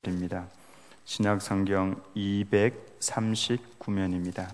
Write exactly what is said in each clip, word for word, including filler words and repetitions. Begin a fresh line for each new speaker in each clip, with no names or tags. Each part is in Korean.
입니다. 신약성경 이백삼십구 면입니다.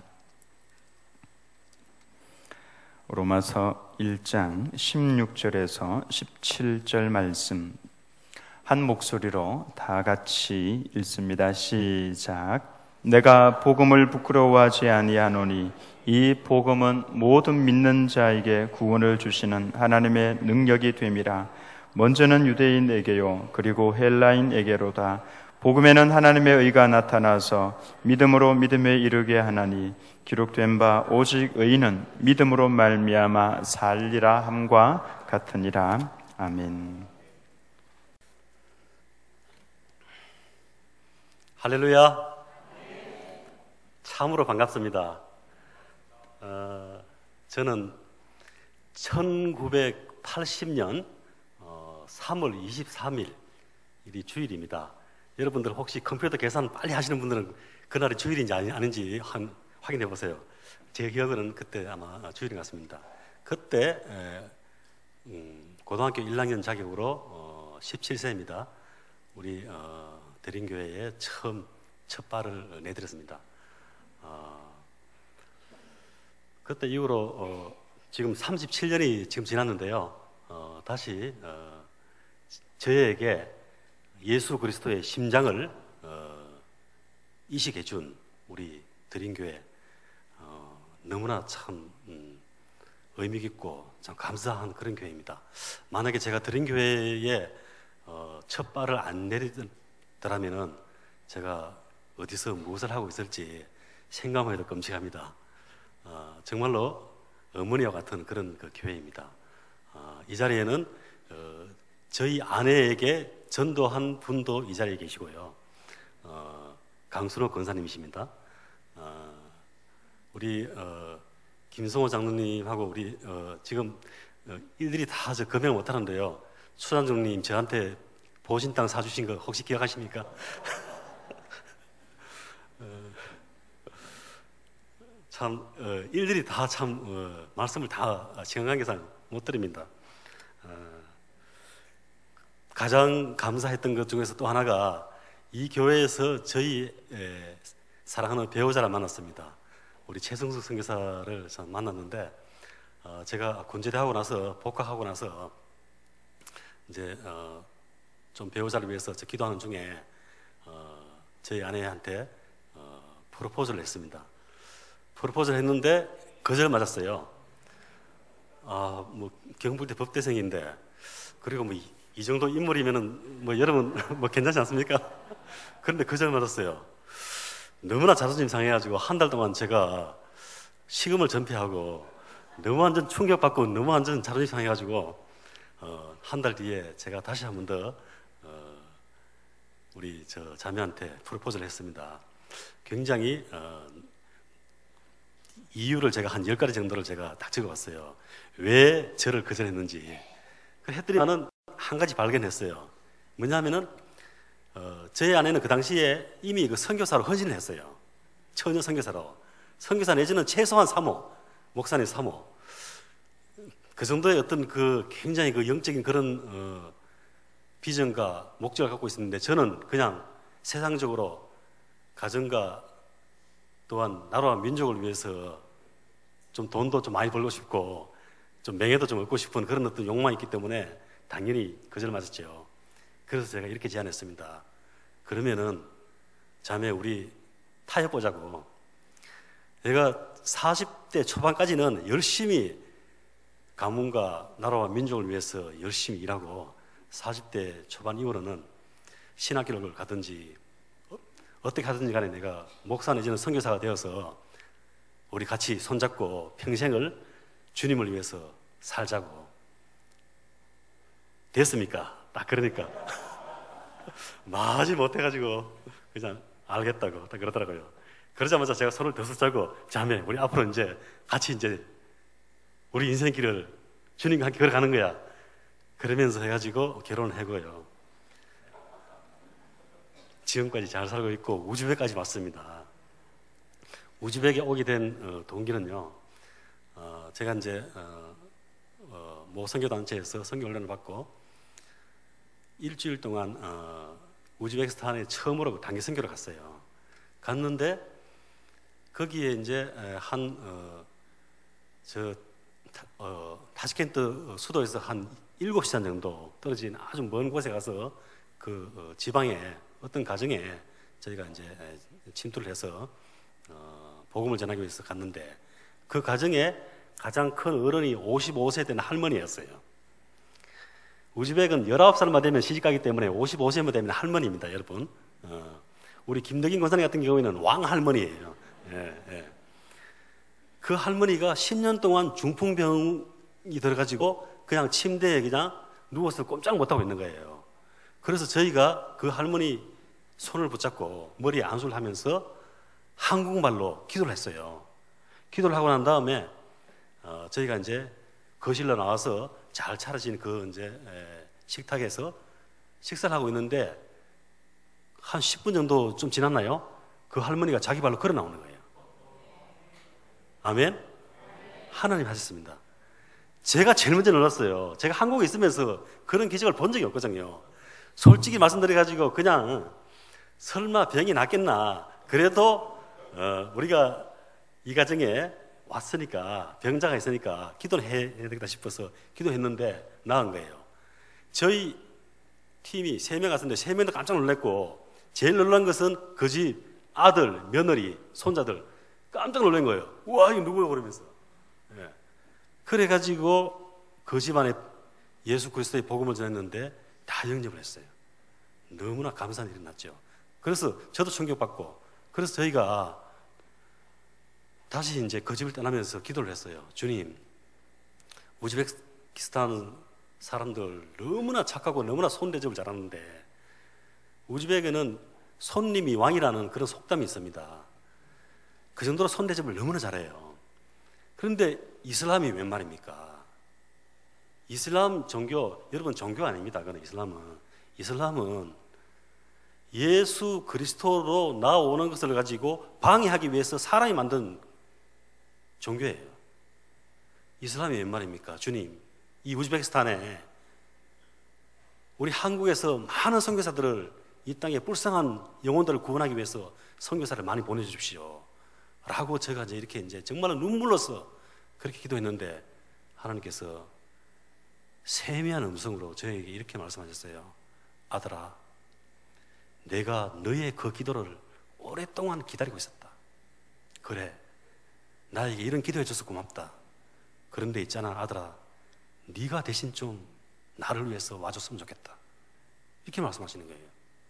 로마서 일 장 십육 절에서 십칠 절 말씀 한 목소리로 다 같이 읽습니다. 시작. 내가 복음을 부끄러워하지 아니하노니 이 복음은 모든 믿는 자에게 구원을 주시는 하나님의 능력이 됨이라. 먼저는 유대인에게요 그리고 헬라인에게로다. 복음에는 하나님의 의가 나타나서 믿음으로 믿음에 이르게 하나니 기록된 바 오직 의인은 믿음으로 말미암아 살리라 함과 같으니라. 아멘.
할렐루야. 참으로 반갑습니다. 어, 저는 천구백팔십 년 어, 삼월 이십삼일 일이 주일입니다. 여러분들 혹시 컴퓨터 계산 빨리 하시는 분들은 그날이 주일인지 아니, 아닌지 한, 확인해 보세요. 제 기억으로는 그때 아마 주일인 것 같습니다. 그때 에, 음, 고등학교 일 학년 자격으로 어, 십칠 세입니다. 우리 어, 대림교회에 처음 첫 발을 내드렸습니다. 어, 그때 이후로 어, 지금 삼십칠 년이 지금 지났는데요. 어, 다시 어, 저에게 예수 그리스도의 심장을 어, 이식해 준 우리 드림교회 어, 너무나 참 음, 의미 깊고 참 감사한 그런 교회입니다. 만약에 제가 드림교회에 어, 첫 발을 안 내리더라면은 제가 어디서 무엇을 하고 있을지 생각만 해도 끔찍합니다. 어, 정말로 어머니와 같은 그런 그 교회입니다. 어, 이 자리에는 어, 저희 아내에게 전도한 분도 이 자리에 계시고요. 어, 강순호 권사님이십니다. 어, 우리 어, 김성호 장로님하고 우리 어, 지금 어, 이들이 다 저 금액 못하는데요. 수장님님 저한테 보신 땅 사주신 거 혹시 기억하십니까? 어, 참 어, 일들이 다 참 어, 말씀을 다 시간 관계상 못 드립니다. 어, 가장 감사했던 것 중에서 또 하나가 이 교회에서 저희 에, 사랑하는 배우자를 만났습니다. 우리 최승숙 선교사를 만났는데 어, 제가 군제대 하고 나서 복학하고 나서 이제 어, 좀 배우자를 위해서 저 기도하는 중에 어, 저희 아내한테 어, 프로포즈를 했습니다. 프로포즈를 했는데 거절 맞았어요. 아, 뭐 경북대 법대생인데 그리고 뭐 이, 이 정도 인물이면은 뭐 여러분 뭐 괜찮지 않습니까? 그런데 거절 맞았어요. 너무나 자존심 상해가지고 한 달 동안 제가 식음을 전폐하고 너무 완전 충격받고 너무 완전 자존심 상해가지고 어, 한 달 뒤에 제가 다시 한 번 더 어, 우리 저 자매한테 프로포즈를 했습니다. 굉장히 어, 이유를 제가 한 열 가지 정도를 제가 딱 적어봤어요. 왜 저를 거절했는지. 했더니 나는 한 가지 발견했어요. 뭐냐면은 어, 저희 아내는 그 당시에 이미 그 선교사로 헌신을 했어요. 처녀 선교사로. 선교사 내지는 최소한 사모, 목사님 사모. 그 정도의 어떤 그 굉장히 그 영적인 그런 어, 비전과 목적을 갖고 있었는데 저는 그냥 세상적으로 가정과 또한 나라와 민족을 위해서 좀 돈도 좀 많이 벌고 싶고 좀 명예도 좀 얻고 싶은 그런 어떤 욕망이 있기 때문에 당연히 거절 맞았죠. 그래서 제가 이렇게 제안했습니다. 그러면은 자매 우리 타협보자고. 내가 사십 대 초반까지는 열심히 가문과 나라와 민족을 위해서 열심히 일하고 사십 대 초반 이후로는 신학교를 가든지 어떻게 하든지 간에 내가 목사 내지는 선교사가 되어서 우리 같이 손잡고 평생을 주님을 위해서 살자고. 됐습니까? 딱 그러니까 마지 못해가지고 그냥 알겠다고 딱 그러더라고요. 그러자마자 제가 손을 더서 잡고 자매 우리 앞으로 이제 같이 이제 우리 인생길을 주님과 함께 걸어가는 거야. 그러면서 해가지고 결혼을 하고요. 지금까지 잘 살고 있고 우즈벡까지 왔습니다. 우즈벡에 오게 된 어, 동기는요. 어, 제가 이제 어, 어, 모 선교단체에서 선교 훈련을 받고 일주일 동안 어, 우즈베키스탄에 처음으로 단기 선교를 갔어요. 갔는데 거기에 이제 한 어, 저 어, 타시켄트 수도에서 한 일곱 시간 정도 떨어진 아주 먼 곳에 가서 그 어, 지방에 어떤 가정에 저희가 이제 침투를 해서 어, 복음을 전하기 위해서 갔는데 그 가정에 가장 큰 어른이 오십오 세 된 할머니였어요. 우즈벡은 열아홉 살만 되면 시집가기 때문에 오십오 세만 되면 할머니입니다, 여러분. 어, 우리 김덕인 권사님 같은 경우에는 왕할머니예요. 예, 예. 그 할머니가 십 년 동안 중풍병이 들어가지고 그냥 침대에 그냥 누워서 꼼짝 못하고 있는 거예요. 그래서 저희가 그 할머니 손을 붙잡고 머리에 안수를 하면서 한국말로 기도를 했어요. 기도를 하고 난 다음에 어, 저희가 이제 거실로 나와서 잘 차려진 그 이제 에, 식탁에서 식사를 하고 있는데 한 십 분 정도 좀 지났나요? 그 할머니가 자기 발로 걸어 나오는 거예요. 아멘? 하나님 하셨습니다. 제가 제일 먼저 놀랐어요. 제가 한국에 있으면서 그런 기적을 본 적이 없거든요. 솔직히 말씀드려가지고 그냥 설마 병이 낫겠나. 그래도 어, 우리가 이 가정에 왔으니까 병자가 있으니까 기도를 해야 되겠다 싶어서 기도했는데 나은 거예요. 저희 팀이 세 명 갔는데 세 명도 깜짝 놀랐고 제일 놀란 것은 그 집 아들, 며느리, 손자들 깜짝 놀란 거예요. 우와, 이거 누구야? 그러면서. 예. 그래가지고 그 집안에 예수 그리스도의 복음을 전했는데 다 영접을 했어요. 너무나 감사한 일이 났죠. 그래서 저도 충격받고 그래서 저희가 다시 이제 그 집을 떠나면서 기도를 했어요. 주님, 우즈베키스탄 사람들 너무나 착하고 너무나 손대접을 잘하는데 우즈벡에는 손님이 왕이라는 그런 속담이 있습니다. 그 정도로 손대접을 너무나 잘해요. 그런데 이슬람이 웬 말입니까? 이슬람 종교, 여러분 종교 아닙니다. 그건 이슬람은. 이슬람은 예수 그리스도로 나오는 것을 가지고 방해하기 위해서 사람이 만든 종교예요. 이슬람이 웬 말입니까? 주님, 이 우즈베키스탄에 우리 한국에서 많은 선교사들을 이 땅에 불쌍한 영혼들을 구원하기 위해서 선교사를 많이 보내주십시오. 라고 제가 이제 이렇게 이제 정말로 눈물로서 그렇게 기도했는데 하나님께서 세미한 음성으로 저에게 이렇게 말씀하셨어요. 아들아, 내가 너의 그 기도를 오랫동안 기다리고 있었다. 그래, 나에게 이런 기도해줘서 고맙다. 그런데 있잖아, 아들아, 네가 대신 좀 나를 위해서 와줬으면 좋겠다. 이렇게 말씀하시는 거예요.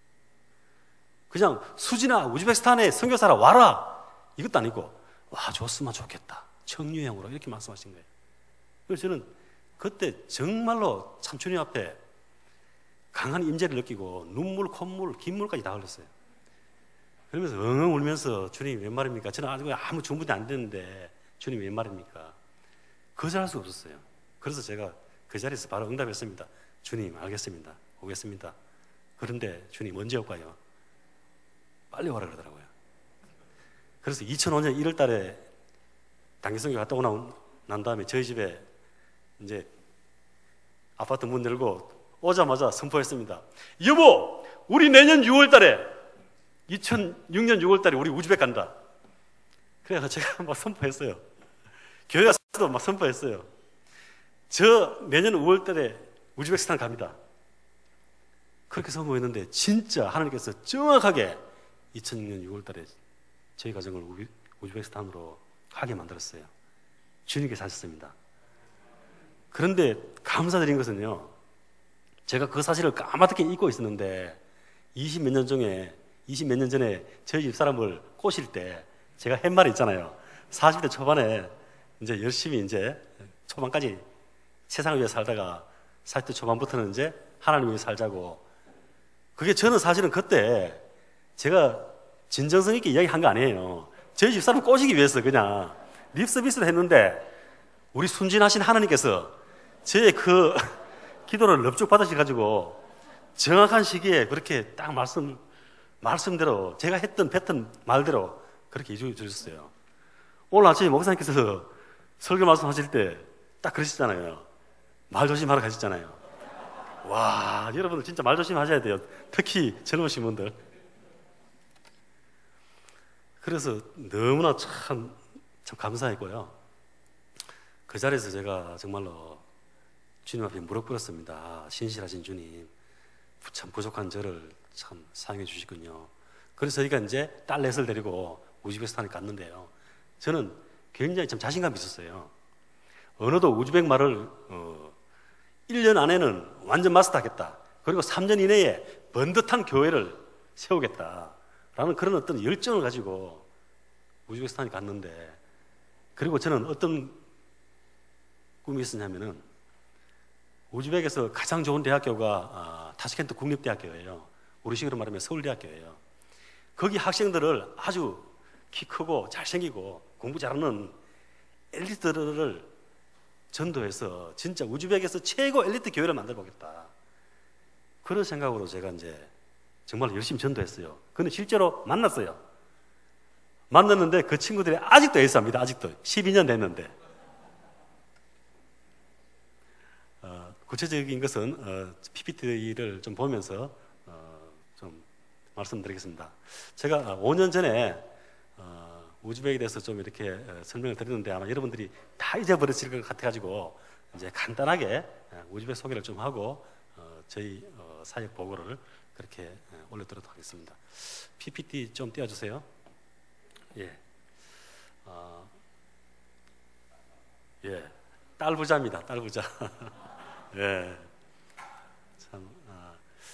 그냥 수지나 우즈베키스탄에 선교사라 와라 이것도 아니고 와줬으면 좋겠다. 청유형으로 이렇게 말씀하신 거예요. 그래서 저는 그때 정말로 참 주님 앞에 강한 임재를 느끼고 눈물, 콧물, 김물까지 다 흘렸어요. 그러면서 엉엉 울면서 주님 웬 말입니까? 저는 아직 아무 중분이 안 됐는데 주님 웬 말입니까? 거절할 수 없었어요. 그래서 제가 그 자리에서 바로 응답했습니다. 주님 알겠습니다. 오겠습니다. 그런데 주님 언제 올까요? 빨리 오라 그러더라고요. 그래서 이천오 년 일월 달에 단기선교 갔다 오고 난 다음에 저희 집에 이제 아파트 문 열고 오자마자 선포했습니다. 여보, 우리 내년 유월 달에 이천육 년 유월 달에 우리 우즈벡 간다. 그래서 제가 막 선포했어요. 교회 가서도 막 선포했어요. 저 내년 우월 달에 우즈베키스탄 갑니다. 그렇게 선포했는데 진짜 하나님께서 정확하게 이천육 년 유월 달에 저희 가정을 우즈베키스탄으로 가게 만들었어요. 주님께서 하셨습니다. 그런데 감사드린 것은요, 제가 그 사실을 까맣게 잊고 있었는데 이십 몇 년 중에 이십 몇 년 전에 저희 집 사람을 꼬실 때 제가 한 말이 있잖아요. 사십 대 초반에 이제 열심히 이제 초반까지 세상을 위해 살다가 사십 대 초반부터는 이제 하나님 위해 살자고. 그게 저는 사실은 그때 제가 진정성 있게 이야기한 거 아니에요. 저희 집 사람 꼬시기 위해서 그냥 립 서비스를 했는데 우리 순진하신 하나님께서 저의 그 기도를 넙죽 받으셔가지고 정확한 시기에 그렇게 딱 말씀, 말씀대로 제가 했던 뱉은 말대로 그렇게 이루어 주셨어요. 오늘 아침에 목사님께서 설교 말씀하실 때 딱 그러시잖아요. 말 조심하라 하셨잖아요. 와, 여러분들 진짜 말 조심하셔야 돼요. 특히 젊으신 분들. 그래서 너무나 참, 참 감사했고요. 그 자리에서 제가 정말로 주님 앞에 무릎 꿇었습니다. 신실하신 주님, 참 부족한 저를 참 사용해 주시군요. 그래서 저희가 이제 딸 넷을 데리고 우즈베키스탄에 갔는데요. 저는 굉장히 참 자신감이 있었어요. 어느덧 우즈벡 말을 어, 일 년 안에는 완전 마스터하겠다. 그리고 삼 년 이내에 번듯한 교회를 세우겠다라는 그런 어떤 열정을 가지고 우즈베키스탄에 갔는데, 그리고 저는 어떤 꿈이 있었냐면은 우즈벡에서 가장 좋은 대학교가 아, 타슈켄트 국립대학교예요. 우리식으로 말하면 서울대학교예요. 거기 학생들을 아주 키 크고 잘생기고 공부 잘하는 엘리트들을 전도해서 진짜 우즈벡에서 최고 엘리트 교회를 만들어 보겠다. 그런 생각으로 제가 이제 정말 열심히 전도했어요. 근데 실제로 만났어요. 만났는데 그 친구들이 아직도 에이스합니다. 아직도 십이 년 됐는데. 어, 구체적인 것은 어, 피피티를 좀 보면서 어, 좀 말씀드리겠습니다. 제가 오 년 전에 어, 우즈벡에 대해서 좀 이렇게 어, 설명을 드렸는데 아마 여러분들이 다 잊어버리실 것 같아가지고 이제 간단하게 우즈벡 소개를 좀 하고 어, 저희 어, 사역 보고를 그렇게 어, 올려드리도록 하겠습니다. 피피티 좀 띄워주세요. 예, 어, 예, 딸 부자입니다. 딸 부자. 예, 참 어,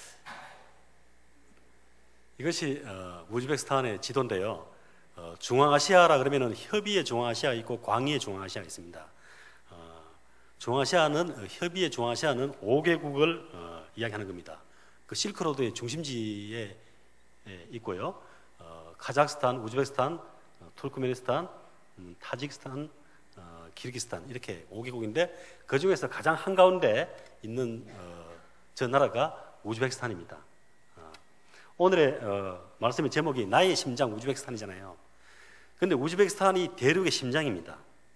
이것이 어, 우즈베키스탄의 지도인데요. 어, 중앙아시아라 그러면은 협의의 중앙아시아 있고 광의의 중앙아시아 있습니다. 어, 중앙아시아는 어, 협의의 중앙아시아는 오 개국을 어, 이야기하는 겁니다. 그 실크로드의 중심지에 예, 있고요. 어, 카자흐스탄, 우즈베키스탄, 어, 투르크메니스탄, 음, 타지키스탄, 어, 키르기스탄 이렇게 오 개국인데 그 중에서 가장 한가운데 있는 어, 저 나라가 우즈베키스탄입니다. 어, 오늘의 어, 말씀의 제목이 나의 심장 우즈베키스탄이잖아요. 그런데 우즈베키스탄이 대륙의 심장입니다.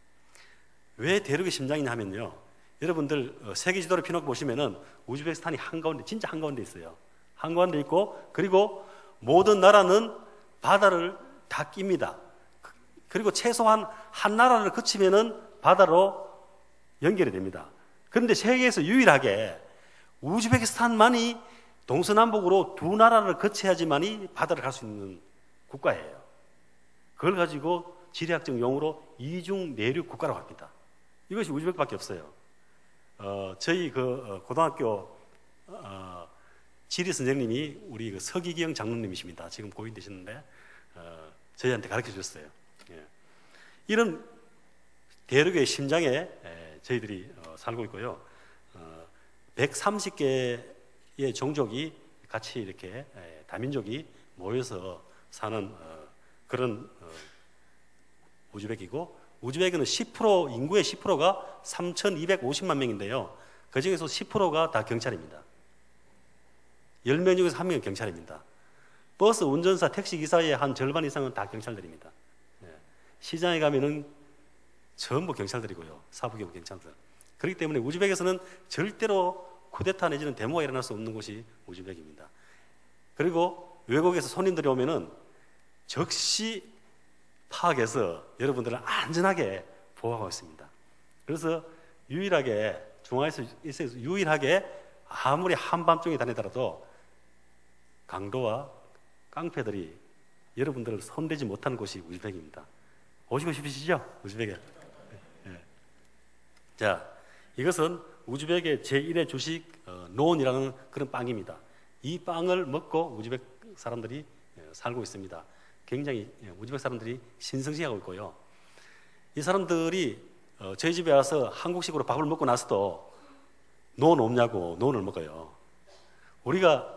왜 대륙의 심장이냐 하면요, 여러분들 어, 세계 지도를 펴놓고 보시면은 우즈베키스탄이 한가운데, 진짜 한가운데 있어요. 한가운데 있고, 그리고 모든 나라는 바다를 다 낍니다. 그리고 최소한 한 나라를 거치면은 바다로 연결이 됩니다. 그런데 세계에서 유일하게 우즈베키스탄만이 동서남북으로 두 나라를 거쳐야지만이 바다를 갈 수 있는 국가예요. 그걸 가지고 지리학적 용어로 이중 내륙 국가라고 합니다. 이것이 우즈벡밖에 없어요. 어, 저희 그 어, 고등학교 어, 지리 선생님이 우리 그 서기경 장로님이십니다. 지금 고인 되셨는데 어, 저희한테 가르쳐 주셨어요. 예. 이런 대륙의 심장에 에, 저희들이 어, 살고 있고요. 어, 백삼십 개의 종족이 같이 이렇게 에, 다민족이 모여서 사는 어, 그런 어, 우즈벡이고, 우즈벡은 십 퍼센트 인구의 십 퍼센트가 삼천이백오십만 명인데요. 그 중에서 십 퍼센트가 다 경찰입니다. 열 명 중에서 한 명은 경찰입니다. 버스 운전사, 택시 기사의 한 절반 이상은 다 경찰들입니다. 네. 시장에 가면은 전부 경찰들이고요. 사부경 경찰들. 그렇기 때문에 우즈벡에서는 절대로 쿠데타 내지는 데모가 일어날 수 없는 곳이 우즈벡입니다. 그리고 외국에서 손님들이 오면은 즉시 파악해서 여러분들을 안전하게 보호하고 있습니다. 그래서 유일하게 중앙에서 유일하게 아무리 한밤중에 다니더라도 강도와 깡패들이 여러분들을 손대지 못하는 곳이 우즈벡입니다. 오시고 싶으시죠? 우즈벡에. 네. 자, 이것은 우즈벡의 제일의 주식 어, 노온이라는 그런 빵입니다. 이 빵을 먹고 우즈벡 사람들이 어, 살고 있습니다. 굉장히 우즈벡 사람들이 신성시하고 있고요. 이 사람들이 어, 저희 집에 와서 한국식으로 밥을 먹고 나서도 노온 없냐고 노온을 먹어요. 우리가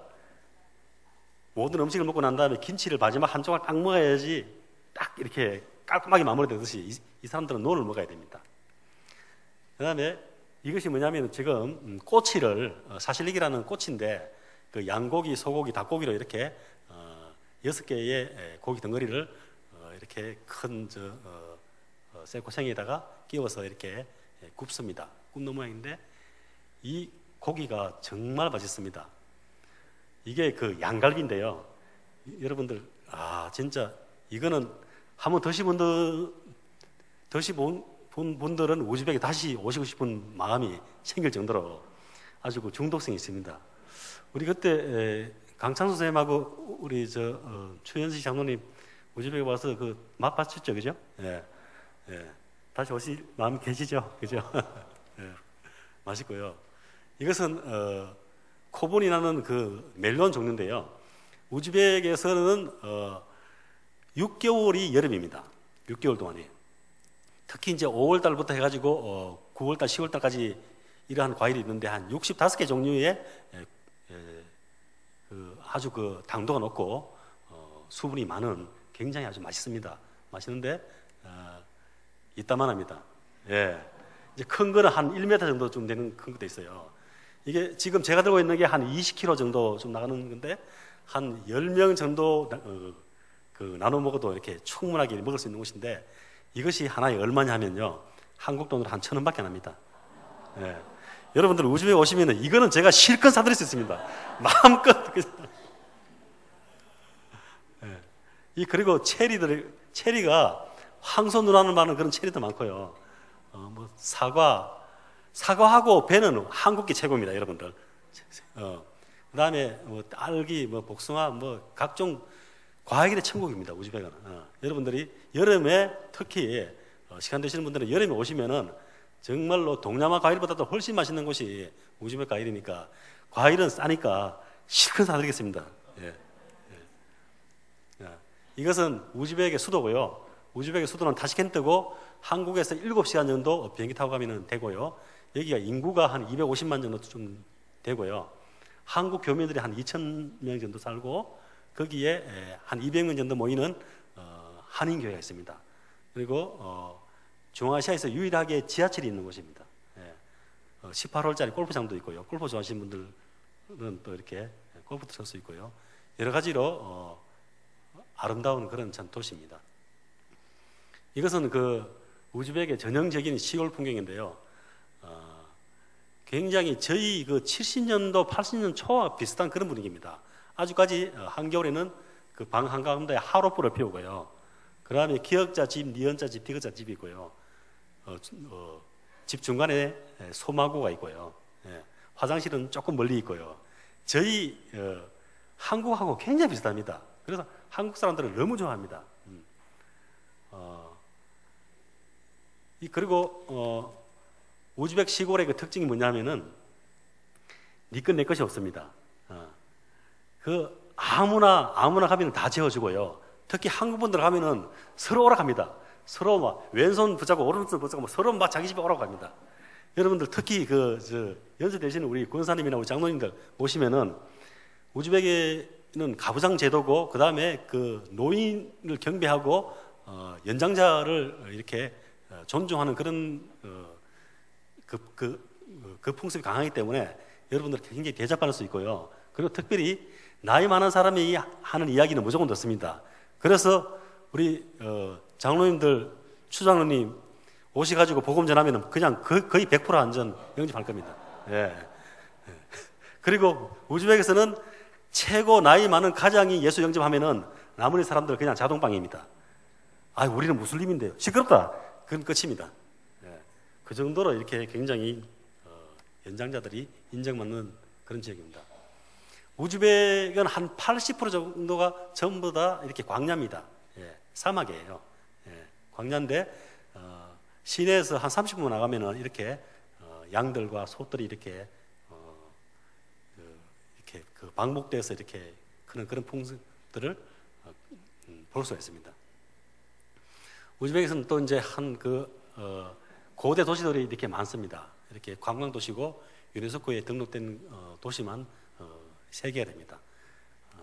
모든 음식을 먹고 난 다음에 김치를 마지막 한 조각 딱 먹어야지 딱 이렇게 깔끔하게 마무리되듯이 이, 이 사람들은 노온을 먹어야 됩니다. 그 다음에 이것이 뭐냐면 지금 꼬치를 어, 사실릭이라는 꼬치인데 그 양고기, 소고기, 닭고기로 이렇게 어, 여섯 개의 고기 덩어리를 어, 이렇게 큰 저 어, 어, 쇠고생에다가 끼워서 이렇게 굽습니다. 굽는 모양인데 이 고기가 정말 맛있습니다. 이게 그 양갈비인데요. 여러분들 아 진짜 이거는 한번 드시본 분들 드시본 분들은 우즈벡에 다시 오시고 싶은 마음이 생길 정도로 아주 그 중독성이 있습니다. 우리 그때 강창수 선생님하고 우리 저 어, 추현식 장로님 우즈벡에 와서 그 맛 봤었죠, 그죠? 예, 예. 다시 오실 마음 계시죠, 그죠? 예. 맛있고요. 이것은 어, 코분이 나는 그 멜론 종류인데요. 우즈벡에서는 어, 육 개월이 여름입니다. 육 개월 동안이. 특히 이제 오월 달부터 해가지고 어, 구월 달, 시월 달까지 이러한 과일이 있는데 한 육십오 개 종류의 에, 에, 그 아주 그 당도가 높고 어, 수분이 많은 굉장히 아주 맛있습니다. 맛있는데 어, 이따만합니다. 예. 이제 큰 거는 한 일 미터 정도 좀 되는 큰 것도 있어요. 이게 지금 제가 들고 있는 게 한 이십 킬로그램 정도 좀 나가는 건데 한 열 명 정도 어, 그 나눠 먹어도 이렇게 충분하게 먹을 수 있는 곳인데 이것이 하나에 얼마냐 하면요. 한국 돈으로 한 천 원밖에 안 합니다. 예. 여러분들 우즈벡 오시면은 이거는 제가 실컷 사드릴 수 있습니다. 마음껏. 예. 이 그리고 체리들 체리가 황소 누나는 많은 그런 체리도 많고요. 어, 뭐 사과 사과하고 배는 한국게 최고입니다, 여러분들. 어, 그다음에 뭐 딸기, 뭐 복숭아, 뭐 각종 과일의 천국입니다, 우즈벡은. 어, 여러분들이 여름에 특히 어, 시간 되시는 분들은 여름에 오시면은 정말로 동남아 과일보다도 훨씬 맛있는 곳이 우즈벡 과일이니까 과일은 싸니까 실컷 사드리겠습니다. 예. 예. 예. 이것은 우즈벡의 수도고요. 우즈벡의 수도는 타시켄트고 한국에서 일곱 시간 정도 비행기 타고 가면 되고요. 여기가 인구가 한 이백오십만 정도 좀 되고요. 한국 교민들이 한 이천 명 정도 살고 거기에 한 이백 명 정도 모이는 어, 한인교회가 있습니다. 그리고 어, 중앙아시아에서 유일하게 지하철이 있는 곳입니다. 예. 어, 십팔 홀짜리 골프장도 있고요. 골프 좋아하시는 분들은 또 이렇게 골프도 칠 수 있고요. 여러 가지로 어, 아름다운 그런 전 도시입니다. 이것은 그 우즈벡의 전형적인 시골 풍경인데요. 어, 굉장히 저희 그 칠십 년도, 팔십 년 초와 비슷한 그런 분위기입니다. 아주까지 한겨울에는 그 방 한가운데 하로불을 피우고요. 그 다음에 기역자 집, 니은자 집, 디귿자 집이 있고요. 어, 어, 집 중간에 소마구가 있고요. 예, 화장실은 조금 멀리 있고요. 저희 어, 한국하고 굉장히 비슷합니다. 그래서 한국 사람들은 너무 좋아합니다. 음. 어, 이 그리고 어, 우즈벡 시골의 그 특징이 뭐냐면은 네 것 내 것이 없습니다. 어, 그 아무나 아무나 가면 다 재워주고요. 특히 한국 분들 가면은 서로 오락합니다. 서로 막 왼손 붙잡고 오른손 붙잡고 서로 막 자기 집에 오라고 합니다. 여러분들 특히 그 저 연세 되시는 우리 권사님이나 우리 장로님들 보시면은 우즈벡에는 가부장 제도고 그 다음에 그 노인을 경배하고 어, 연장자를 이렇게 존중하는 그런 어, 그, 그, 그 풍습이 강하기 때문에 여러분들 굉장히 대접받을 수 있고요. 그리고 특별히 나이 많은 사람이 하는 이야기는 무조건 듣습니다. 그래서 우리 어, 장로님들, 추장로님 오셔가지고 복음 전하면 그냥 그, 거의 백 퍼센트 안전 영접할 겁니다. 예. 그리고 우즈벡에서는 최고 나이 많은 가장이 예수 영접하면은 나머지 사람들 그냥 자동방입니다. 아, 우리는 무슬림인데요. 시끄럽다. 그건 끝입니다. 예. 그 정도로 이렇게 굉장히 어, 연장자들이 인정받는 그런 지역입니다. 우즈벡은 한 팔십 퍼센트 정도가 전부 다 이렇게 광야입니다. 예. 사막이에요. 예. 광야인데 어, 시내에서 한 삼십 분 나가면은 이렇게 어, 양들과 소들이 이렇게 어, 그, 이렇게 그 방목돼서 이렇게 그런 그런 풍습들을 어, 음, 볼 수가 있습니다. 우즈벡에서는 또 이제 한 그 어, 고대 도시들이 이렇게 많습니다. 이렇게 관광 도시고 유네스코에 등록된 어, 도시만 어, 세 개가 됩니다. 어,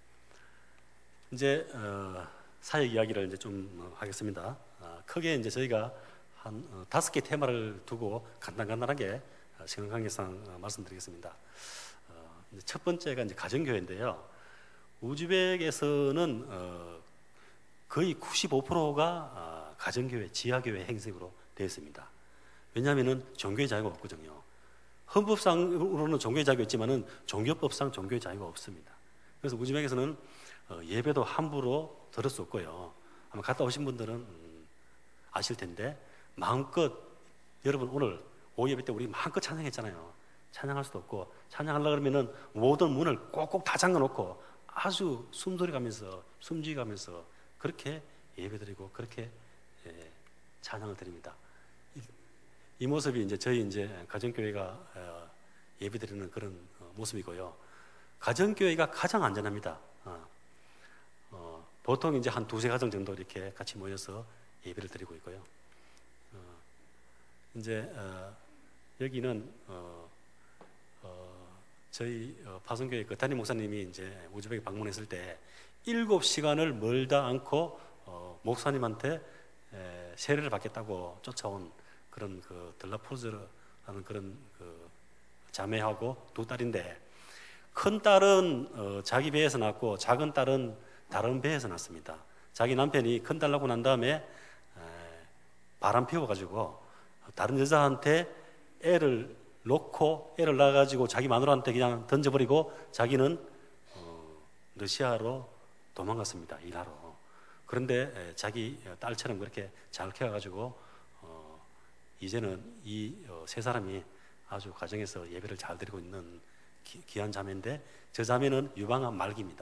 이제 어, 사역 이야기를 이제 좀 하겠습니다. 어, 크게 이제 저희가 한 어, 다섯 개 테마를 두고 간단간단하게 어, 시간 관계상 어, 말씀드리겠습니다. 어, 이제 첫 번째가 이제 가정교회인데요. 우즈벡에서는 어, 거의 구십오 퍼센트가 어, 가정교회, 지하교회 행색으로 되어 있습니다. 왜냐하면은 종교의 자유가 없거든요. 헌법상으로는 종교의 자유가 있지만은 종교법상 종교의 자유가 없습니다. 그래서 우리 집에서는 어, 예배도 함부로 들을 수 없고요. 아마 갔다 오신 분들은 음, 아실 텐데 마음껏 여러분 오늘 오후 예배 때 우리 마음껏 찬양했잖아요. 찬양할 수도 없고 찬양하려고 그러면은 모든 문을 꼭꼭 다 잠궈놓고 아주 숨소리 가면서 숨쥐 가면서 그렇게 예배드리고 그렇게 예, 찬양을 드립니다. 이, 이 모습이 이제 저희 이제 가정교회가 어, 예배드리는 그런 어, 모습이고요. 가정교회가 가장 안전합니다. 어, 어, 보통 이제 한 두세 가정 정도 이렇게 같이 모여서 예배를 드리고 있고요. 어, 이제 어, 여기는 어, 어, 저희 어, 파송교회 그 담임 목사님이 이제 우즈벡에 방문했을 때 일곱 시간을 멀다 않고 어, 목사님한테 에, 세례를 받겠다고 쫓아온 그런 그 들라포즈라는 그런 그 자매하고 두 딸인데 큰 딸은 어, 자기 배에서 낳고 작은 딸은 다른 배에서 낳습니다. 자기 남편이 큰 딸 낳고 난 다음에 에, 바람 피워가지고 다른 여자한테 애를 놓고 애를 낳아가지고 자기 마누라한테 그냥 던져버리고 자기는 어, 러시아로 도망갔습니다. 일하러. 그런데 에, 자기 딸처럼 그렇게 잘 키워가지고 어, 이제는 이 세 사람이 아주 가정에서 예배를 잘 드리고 있는 기, 귀한 자매인데 저 자매는 유방암 말기입니다.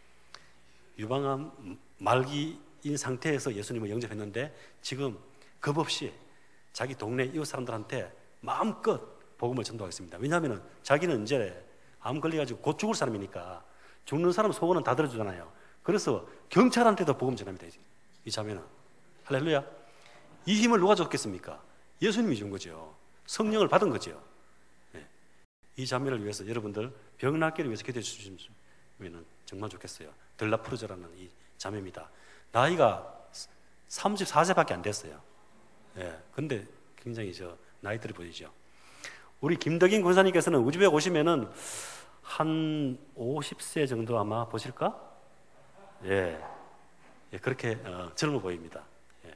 유방암 말기인 상태에서 예수님을 영접했는데 지금 겁 없이 자기 동네 이웃 사람들한테 마음껏 복음을 전도하겠습니다. 왜냐하면 자기는 이제 암 걸려가지고 곧 죽을 사람이니까 죽는 사람 소원은 다 들어주잖아요. 그래서 경찰한테도 복음 전합니다. 이 자매는. 할렐루야. 이 힘을 누가 줬겠습니까? 예수님이 준 거죠. 성령을 받은 거죠. 네. 이 자매를 위해서 여러분들 병 낫기를 위해서 기도해 주시면 정말 좋겠어요. 들라프르저라는 이 자매입니다. 나이가 서른네 세밖에 안 됐어요. 예. 근데 굉장히 저 나이들이 보이죠. 우리 김덕인 권사님께서는 우즈벡 오시면은 한 오십 세 정도 아마 보실까? 예. 예, 그렇게 어, 젊어 보입니다. 예.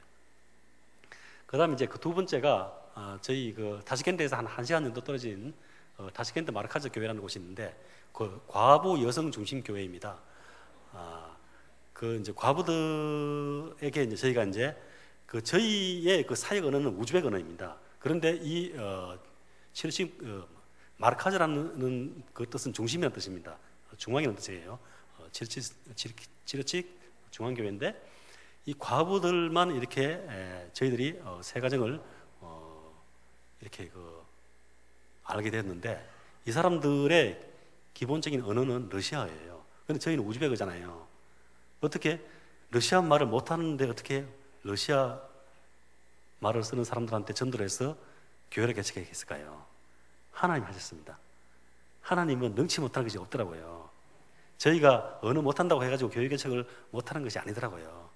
그다음에 이제 그 두 번째가 어, 저희 그 타시켄트에서 한 한 시간 정도 떨어진 어, 타시켄트 마르카즈 교회라는 곳이 있는데 그 과부 여성 중심 교회입니다. 아, 그 이제 과부들에게 이제 저희가 이제 그 저희의 그 사역 언어는 우즈벡 언어입니다. 그런데 이 어, 치르식 어, 마르카즈라는 그 뜻은 중심이라는 뜻입니다. 중앙이라는 뜻이에요. 어, 치르치 치르치 중앙교회인데 이 과부들만 이렇게 에, 저희들이 어, 세 가정을 어, 이렇게 그 알게 됐는데 이 사람들의 기본적인 언어는 러시아어예요. 그런데 저희는 우즈벡어잖아요. 어떻게 러시아 말을 못하는데 어떻게 러시아 말을 쓰는 사람들한테 전도를 해서 교회를 개척했을까요? 하나님 하셨습니다. 하나님은 능치 못할 것이 없더라고요. 저희가 언어 못한다고 해가지고 교회 개척을 못하는 것이 아니더라고요.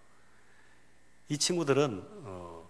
이 친구들은 어,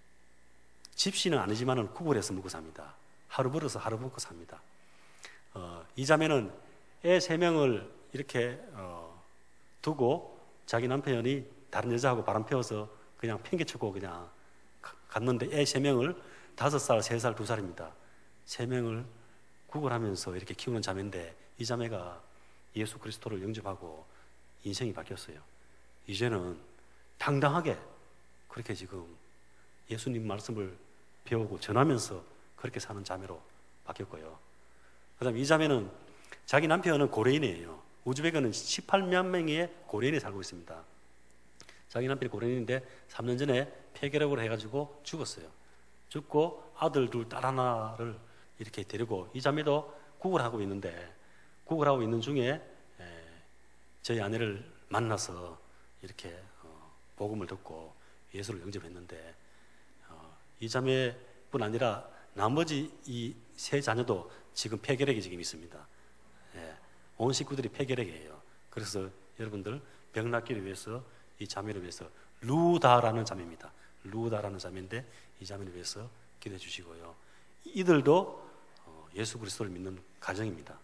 집시는 아니지만 구걸해서 먹고 삽니다. 하루 벌어서 하루 먹고 삽니다. 어, 이 자매는 애 세 명을 이렇게 어, 두고 자기 남편이 다른 여자하고 바람 피워서 그냥 팽개치고 그냥 갔는데 애 세 명을 다섯 살, 세 살, 두 살입니다. 세 명을 구걸하면서 이렇게 키우는 자매인데 이 자매가 예수 그리스도를 영접하고 인생이 바뀌었어요. 이제는 당당하게 그렇게 지금 예수님 말씀을 배우고 전하면서 그렇게 사는 자매로 바뀌었고요. 그 다음에 이 자매는 자기 남편은 고레인이에요. 우즈벡은 십팔만 명의 고레인이 살고 있습니다. 자기 남편이 고레인인데 삼 년 전에 폐결핵으로 해가지고 죽었어요. 죽고 아들 둘, 딸 하나를 이렇게 데리고 이 자매도 구걸하고 있는데 구걸하고 있는 중에 에, 저희 아내를 만나서 이렇게 어, 복음을 듣고 예수를 영접했는데 어, 이 자매뿐 아니라 나머지 이 세 자녀도 지금 폐결핵이 지금 있습니다. 예, 온 식구들이 폐결핵이에요. 그래서 여러분들 병 낫기를 위해서 이 자매를 위해서 루다라는 자매입니다. 루다라는 자매인데 이 자매를 위해서 기도해 주시고요. 이들도 어, 예수 그리스도를 믿는 가정입니다.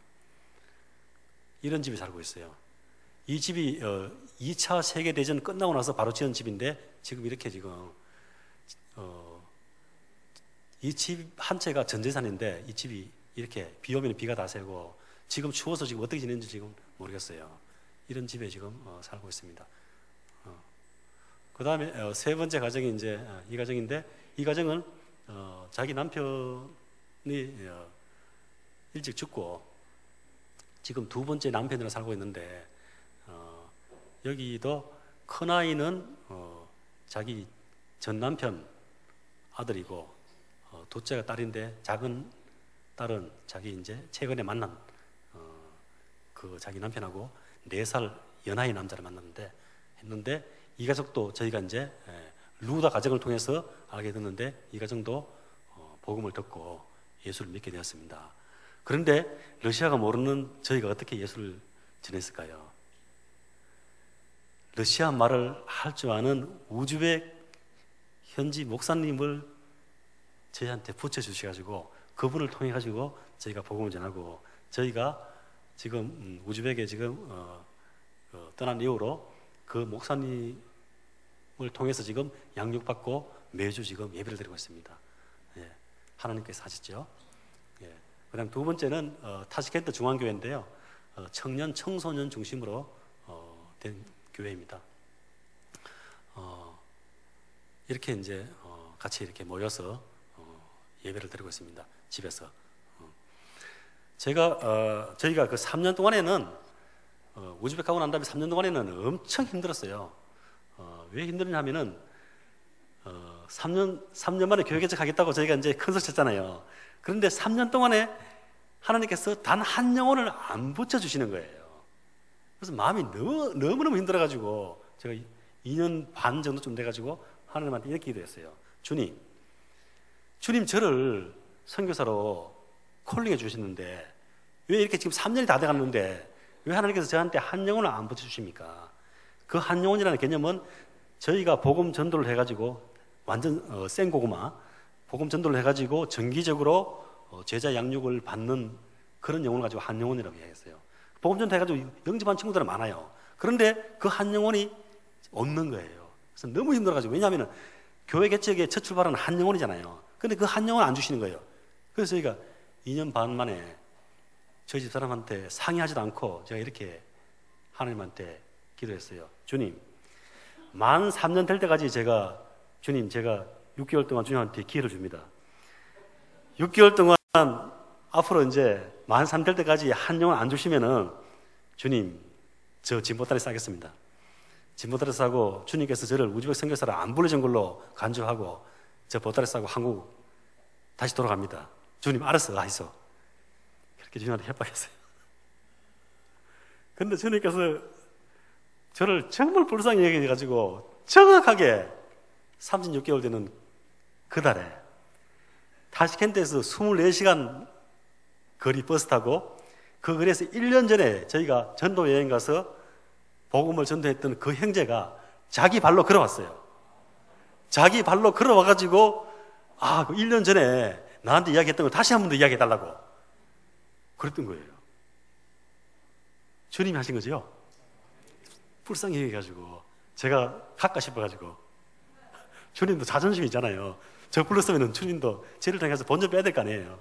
이런 집에 살고 있어요. 이 집이 어, 이 차 세계대전 끝나고 나서 바로 지은 집인데 지금 이렇게 지금 어, 이 집 한 채가 전 재산인데 이 집이 이렇게 비 오면 비가 다 새고 지금 추워서 지금 어떻게 지내는지 지금 모르겠어요. 이런 집에 지금 어, 살고 있습니다. 어. 그 다음에 어, 세 번째 가정이 이제 어, 이 가정인데 이 가정은 어, 자기 남편이 어, 일찍 죽고 지금 두 번째 남편으로 살고 있는데 어, 여기도 큰 아이는 어, 자기 전 남편 아들이고 어, 둘째가 딸인데 작은 딸은 자기 이제 최근에 만난 어, 그 자기 남편하고 네 살 연하의 남자를 만났는데 했는데 이 가족도 저희가 이제 에, 루다 가정을 통해서 알게 됐는데 이 가정도 어, 복음을 듣고 예수를 믿게 되었습니다. 그런데 러시아가 모르는 저희가 어떻게 예수를 전했을까요? 러시아 말을 할 줄 아는 우즈벡 현지 목사님을 저희한테 붙여주셔가지고 그분을 통해 가지고 저희가 복음을 전하고 저희가 지금 음, 우즈벡에 지금 어, 어, 떠난 이후로 그 목사님을 통해서 지금 양육받고 매주 지금 예배를 드리고 있습니다. 예, 하나님께서 하셨죠. 예, 그다음 두 번째는 어, 타시켄트 중앙교회인데요. 어, 청년 청소년 중심으로 어, 된 교회입니다. 어, 이렇게 이제 어, 같이 이렇게 모여서 어, 예배를 드리고 있습니다. 집에서. 어. 제가 어, 저희가 그 삼 년 동안에는 어, 우즈벡 가고 난 다음에 삼 년 동안에는 엄청 힘들었어요. 어, 왜 힘들었냐면은 어, 삼 년 삼 년 만에 교회 개척하겠다고 저희가 이제 큰 소리 쳤잖아요. 그런데 삼 년 동안에 하나님께서 단 한 영혼을 안 붙여 주시는 거예요. 그래서 마음이 너무 너무너무 힘들어가지고 제가 이 년 반 정도쯤 돼가지고 하나님한테 이렇게 기도했어요. 주님, 주님 저를 선교사로 콜링해 주셨는데 왜 이렇게 지금 삼 년이 다 돼갔는데 왜 하나님께서 저한테 한 영혼을 안 붙여주십니까? 그 한 영혼이라는 개념은 저희가 복음 전도를 해가지고 완전 어, 생고구마 복음 전도를 해가지고 정기적으로 어, 제자 양육을 받는 그런 영혼을 가지고 한 영혼이라고 이야기했어요. 복음 전도 해가지고 영접한 친구들은 많아요. 그런데 그 한 영혼이 없는 거예요. 그래서 너무 힘들어가지고 왜냐하면 교회 개척의 첫 출발은 한 영혼이잖아요. 근데 그 한 영혼 안 주시는 거예요. 그래서 저희가 이 년 반 만에 저희 집 사람한테 상의하지도 않고 제가 이렇게 하나님한테 기도했어요. 주님, 만 삼 년 될 때까지 제가 주님 제가 육 개월 동안 주님한테 기회를 줍니다. 육 개월 동안 앞으로 이제 만 삼 될 때까지 한 영혼 안 주시면은 주님 저 진보다리 싸겠습니다. 진보다리 싸고 주님께서 저를 우즈벡 선교사를 안 불러준 걸로 간주하고 저 보따리 싸고 한국 다시 돌아갑니다. 주님 알았어 하이소. 그렇게 주님한테 협박했어요. 근데 주님께서 저를 정말 불쌍히 여겨가지고 정확하게 삼십육 개월 되는 그 달에 타시켄트에서 이십사 시간 거리 버스 타고 그 거리에서 일 년 전에 저희가 전도 여행 가서 복음을 전도했던 그 형제가 자기 발로 걸어왔어요. 자기 발로 걸어와가지고 아, 그 일 년 전에 나한테 이야기했던 걸 다시 한 번 더 이야기해달라고 그랬던 거예요. 주님이 하신 거죠. 불쌍히 여겨가지고 제가 갈까 싶어가지고 주님도 자존심이 있잖아요. 저 불렀으면 주님도 저를 당해서 본전 빼야 될 거 아니에요.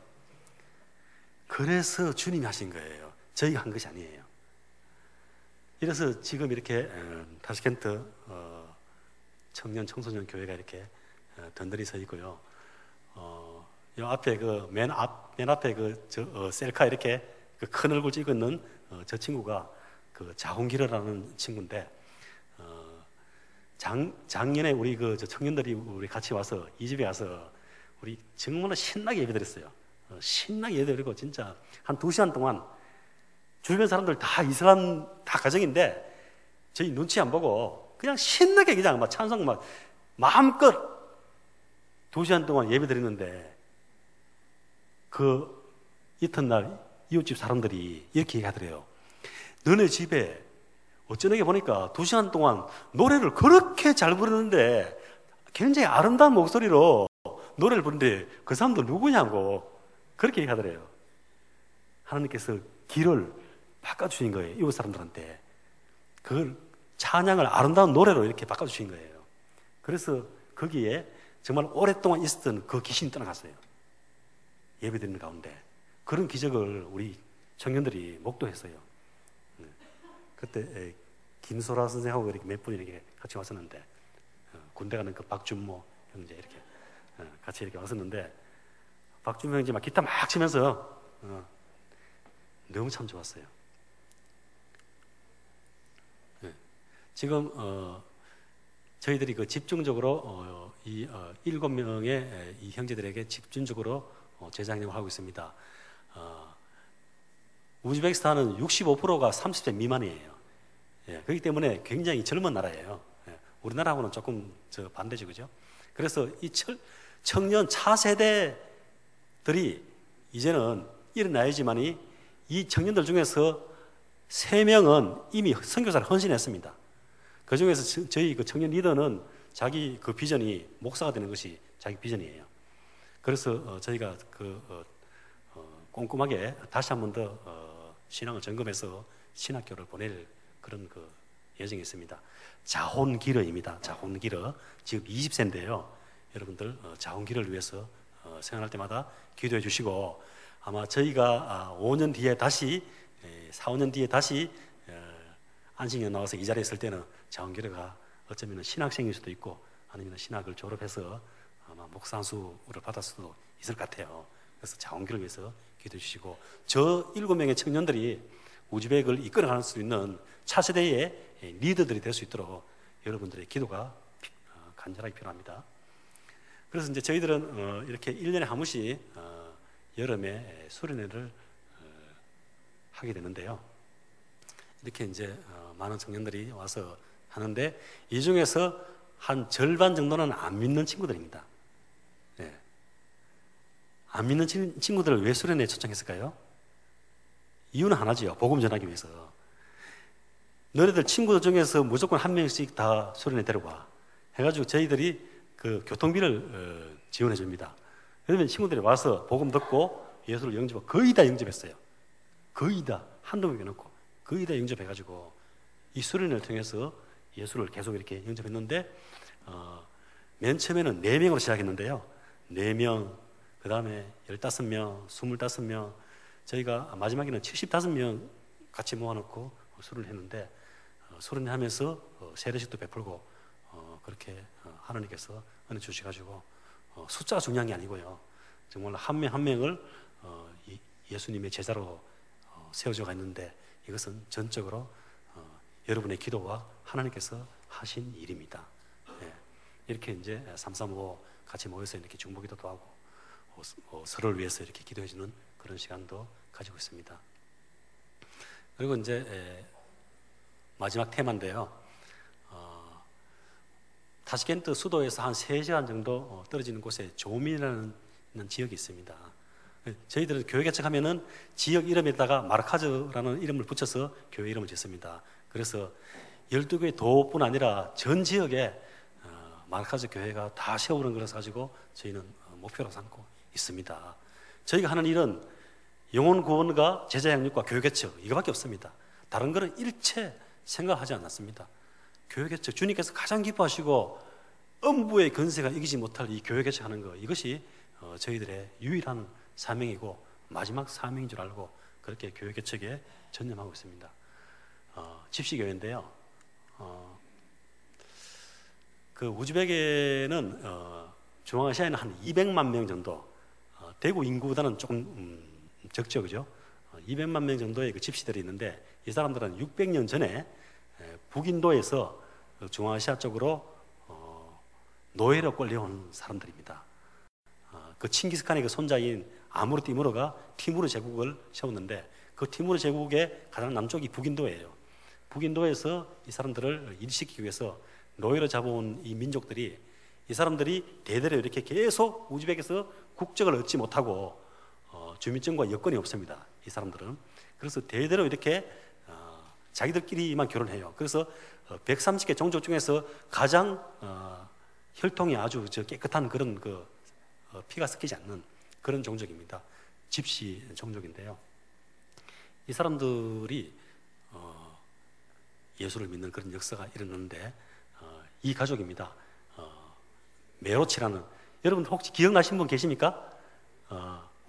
그래서 주님이 하신 거예요. 저희가 한 것이 아니에요. 이래서 지금 이렇게 타시켄트 청년 청소년 교회가 이렇게 던던히 서 있고요. 어, 요 앞에 그 맨 앞, 맨 앞에 그 저, 어, 셀카 이렇게 그 큰 얼굴 찍고 있는 어, 저 친구가 그 자홍기르라는 친구인데 어, 작, 작년에 우리 그 저 청년들이 우리 같이 와서 이 집에 와서 우리 정말 신나게 예배드렸어요. 어, 신나게 예배드리고 진짜 한 두 시간 동안 주변 사람들 다 이슬람 다 가정인데 저희 눈치 안 보고 그냥 신나게 그냥 막 찬송 막 마음껏 두 시간 동안 예배 드렸는데 그 이튿날 이웃집 사람들이 이렇게 얘기하더래요. 너네 집에 어쩌게 보니까 두 시간 동안 노래를 그렇게 잘 부르는데 굉장히 아름다운 목소리로 노래를 부르는데 그 사람들 누구냐고 그렇게 얘기하더래요. 하나님께서 길을 바꿔주신 거예요. 이웃 사람들한테. 그걸 찬양을 아름다운 노래로 이렇게 바꿔주신 거예요. 그래서 거기에 정말 오랫동안 있었던 그 귀신이 떠나갔어요. 예배 드리는 가운데. 그런 기적을 우리 청년들이 목도했어요. 네. 그때 에, 김소라 선생하고 이렇게 몇 분이 이렇게 같이 왔었는데 어, 군대 가는 그 박준모 형제 이렇게 어, 같이 이렇게 왔었는데 박준모 형제 막 기타 막 치면서 어, 너무 참 좋았어요. 네. 지금 어, 저희들이 그 집중적으로 어, 이 어, 일곱 명의 이 형제들에게 집중적으로 어, 제자행동을 하고 있습니다. 어, 우즈베키스탄은 육십오 퍼센트가 삼십 세 미만이에요. 예, 그렇기 때문에 굉장히 젊은 나라예요. 예, 우리나라하고는 조금 저 반대죠, 그죠? 그래서 이 철, 청년 차세대들이 이제는 일어나야지만이 이 청년들 중에서 세 명은 이미 선교사를 헌신했습니다. 그 중에서 저희 그 청년 리더는 자기 그 비전이 목사가 되는 것이 자기 비전이에요. 그래서 어, 저희가 그 어, 어, 꼼꼼하게 다시 한 번 더 어, 신앙을 점검해서 신학교를 보낼 그런 그 예정이 있습니다. 자혼기러입니다. 자혼기러. 지금 이십 세인데요. 여러분들 어, 자혼기러를 위해서 어, 생각할 때마다 기도해 주시고 아마 저희가 아, 오 년 뒤에 다시 에, 사, 오 년 뒤에 다시 에, 안식년 나와서 이 자리에 있을 때는 자혼기러가 어쩌면 신학생일 수도 있고 아니면 신학을 졸업해서 아마 목사수를 받을 수도 있을 것 같아요. 그래서 자원기를 위해서 기도해 주시고 저 일곱 명의 청년들이 우즈벡을 이끌어갈 수 있는 차세대의 리더들이 될 수 있도록 여러분들의 기도가 간절하게 필요합니다. 그래서 이제 저희들은 이렇게 일 년에 한 번씩 여름에 수련회를 하게 되는데요. 이렇게 이제 많은 청년들이 와서 하는데 이 중에서 한 절반 정도는 안 믿는 친구들입니다. 네. 안 믿는 친, 친구들을 왜 수련회에 초청했을까요? 이유는 하나지요. 복음 전하기 위해서. 너희들 친구들 중에서 무조건 한 명씩 다 수련회 데려와. 해가지고 저희들이 그 교통비를 어, 지원해 줍니다. 그러면 친구들이 와서 복음 듣고 예수를 영접하고 거의 다 영접했어요. 거의 다. 한두 명 빼놓고 거의 다 영접해가지고 이 수련회를 통해서 예수를 계속 이렇게 영접했는데 어, 맨 처음에는 네 명으로 시작했는데요. 네 명, 그 다음에 열다섯 명, 스물다섯 명, 저희가 마지막에는 칠십오 명 같이 모아놓고 수련을 했는데 어, 수련회 하면서 어, 세례식도 베풀고 어, 그렇게 어, 하나님께서 은혜 주셔가지고 어, 숫자가 중요한 게 아니고요. 정말 한 명 한 명을 어, 이, 예수님의 제자로 어, 세워져 갔는데 이것은 전적으로 어, 여러분의 기도와 하나님께서 하신 일입니다. 예. 이렇게 이제 삼삼오오 같이 모여서 이렇게 중보기도도 하고 어, 어, 서로를 위해서 이렇게 기도해주는 그런 시간도 가지고 있습니다. 그리고 이제 에, 마지막 테마인데요. 어, 타시켄트 수도에서 한 세 시간 정도 어, 떨어지는 곳에 조민이라는 지역이 있습니다. 저희들은 교회 개척하면은 지역 이름에다가 마르카즈라는 이름을 붙여서 교회 이름을 짓습니다. 그래서 열두 교회 도뿐 아니라 전 지역에 어, 마르카즈 교회가 다 세우는 것을 가지고 저희는 목표로 삼고 있습니다. 저희가 하는 일은 영혼 구원과 제자 양육과 교회 개척 이거밖에 없습니다. 다른 거는 일체 생각하지 않았습니다. 교회 개척 주님께서 가장 기뻐하시고 음부의 권세가 이기지 못할 이 교회 개척하는 거 이것이 어, 저희들의 유일한 사명이고 마지막 사명인 줄 알고 그렇게 교회 개척에 전념하고 있습니다. 어, 집시교회인데요. 어, 그 우즈벡에는 어, 중앙아시아에는 한 이백만 명 정도, 어, 대구 인구보다는 조금 음, 적죠, 그죠? 어, 이백만 명 정도의 그 집시들이 있는데 이 사람들은 육백 년 전에 에, 북인도에서 그 중앙아시아 쪽으로 어, 노예로 끌려온 사람들입니다. 어, 그 칭기스칸의 그 손자인 아무르 티무르가 티무르 제국을 세웠는데 그 티무르 제국의 가장 남쪽이 북인도예요. 북인도에서 이 사람들을 일시키기 위해서 노예로 잡아온 이 민족들이 이 사람들이 대대로 이렇게 계속 우즈벡에서 국적을 얻지 못하고 어, 주민증과 여건이 없습니다. 이 사람들은. 그래서 대대로 이렇게 어, 자기들끼리만 결혼해요. 그래서 어, 백삼십 개 종족 중에서 가장 어, 혈통이 아주 저 깨끗한 그런 그 어, 피가 섞이지 않는 그런 종족입니다. 집시 종족인데요. 이 사람들이 어, 예수를 믿는 그런 역사가 일어났는데 어, 이 가족입니다. 어, 메로치라는 여러분 혹시 기억나신 분 계십니까? 어,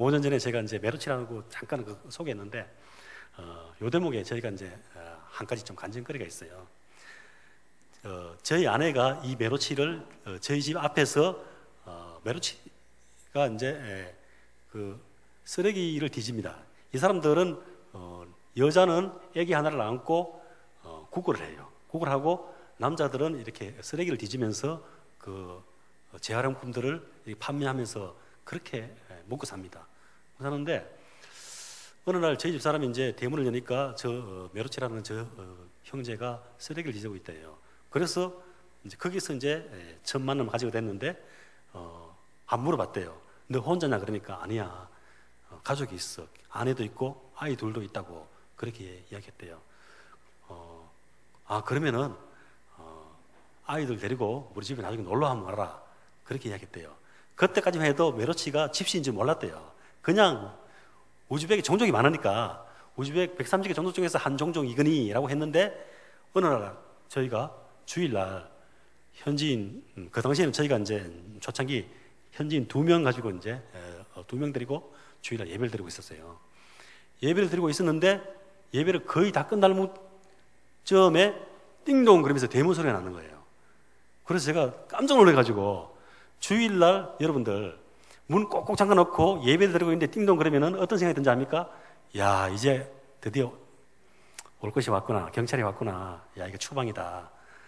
오 년 전에 제가 이제 메로치라고 잠깐 그 소개했는데, 어, 요 대목에 저희가 이제 어, 한 가지 좀 간증거리가 있어요. 어, 저희 아내가 이 메로치를 어, 저희 집 앞에서 어, 메로치가 이제 에, 그 쓰레기를 뒤집니다. 이 사람들은 어, 여자는 아기 하나를 안고 어, 구걸을 해요. 구걸하고 남자들은 이렇게 쓰레기를 뒤지면서 그 재활용품들을 판매하면서 그렇게 먹고 삽니다. 사는데 어느 날 저희 집 사람이 이제 대문을 여니까 저 어, 메로치라는 저 어, 형제가 쓰레기를 뒤지고 있대요. 그래서 이제 거기서 이제 첫 만남 가지고 됐는데 어, 안 물어봤대요. 너 혼자냐 그러니까 아니야. 어, 가족이 있어. 아내도 있고 아이 둘도 있다고 그렇게 이야기했대요. 어, 아 그러면은 어, 아이들 데리고 우리 집에 나중에 놀러 한번 와라. 그렇게 이야기했대요. 그때까지만 해도 메로치가 집시인 줄 몰랐대요. 그냥 우즈벡이 종족이 많으니까 우즈벡 백삼십 개 종족 중에서 한 종족이거니라고 했는데 어느 날 저희가 주일날 현지인 그 당시에는 저희가 이제 초창기 현지인 두 명 가지고 이제 두 명 데리고 주일날 예배를 드리고 있었어요. 예배를 드리고 있었는데 예배를 거의 다 끝날 무점에 띵동 그러면서 대문 소리가 나는 거예요. 그래서 제가 깜짝 놀래가지고 주일날 여러분들 문 꼭꼭 잠가 놓고 예배를 드리고 있는데 띵동 그러면은 어떤 생각이 든지 압니까? 야 이제 드디어 올 것이 왔구나. 경찰이 왔구나. 야 이거 추방이다.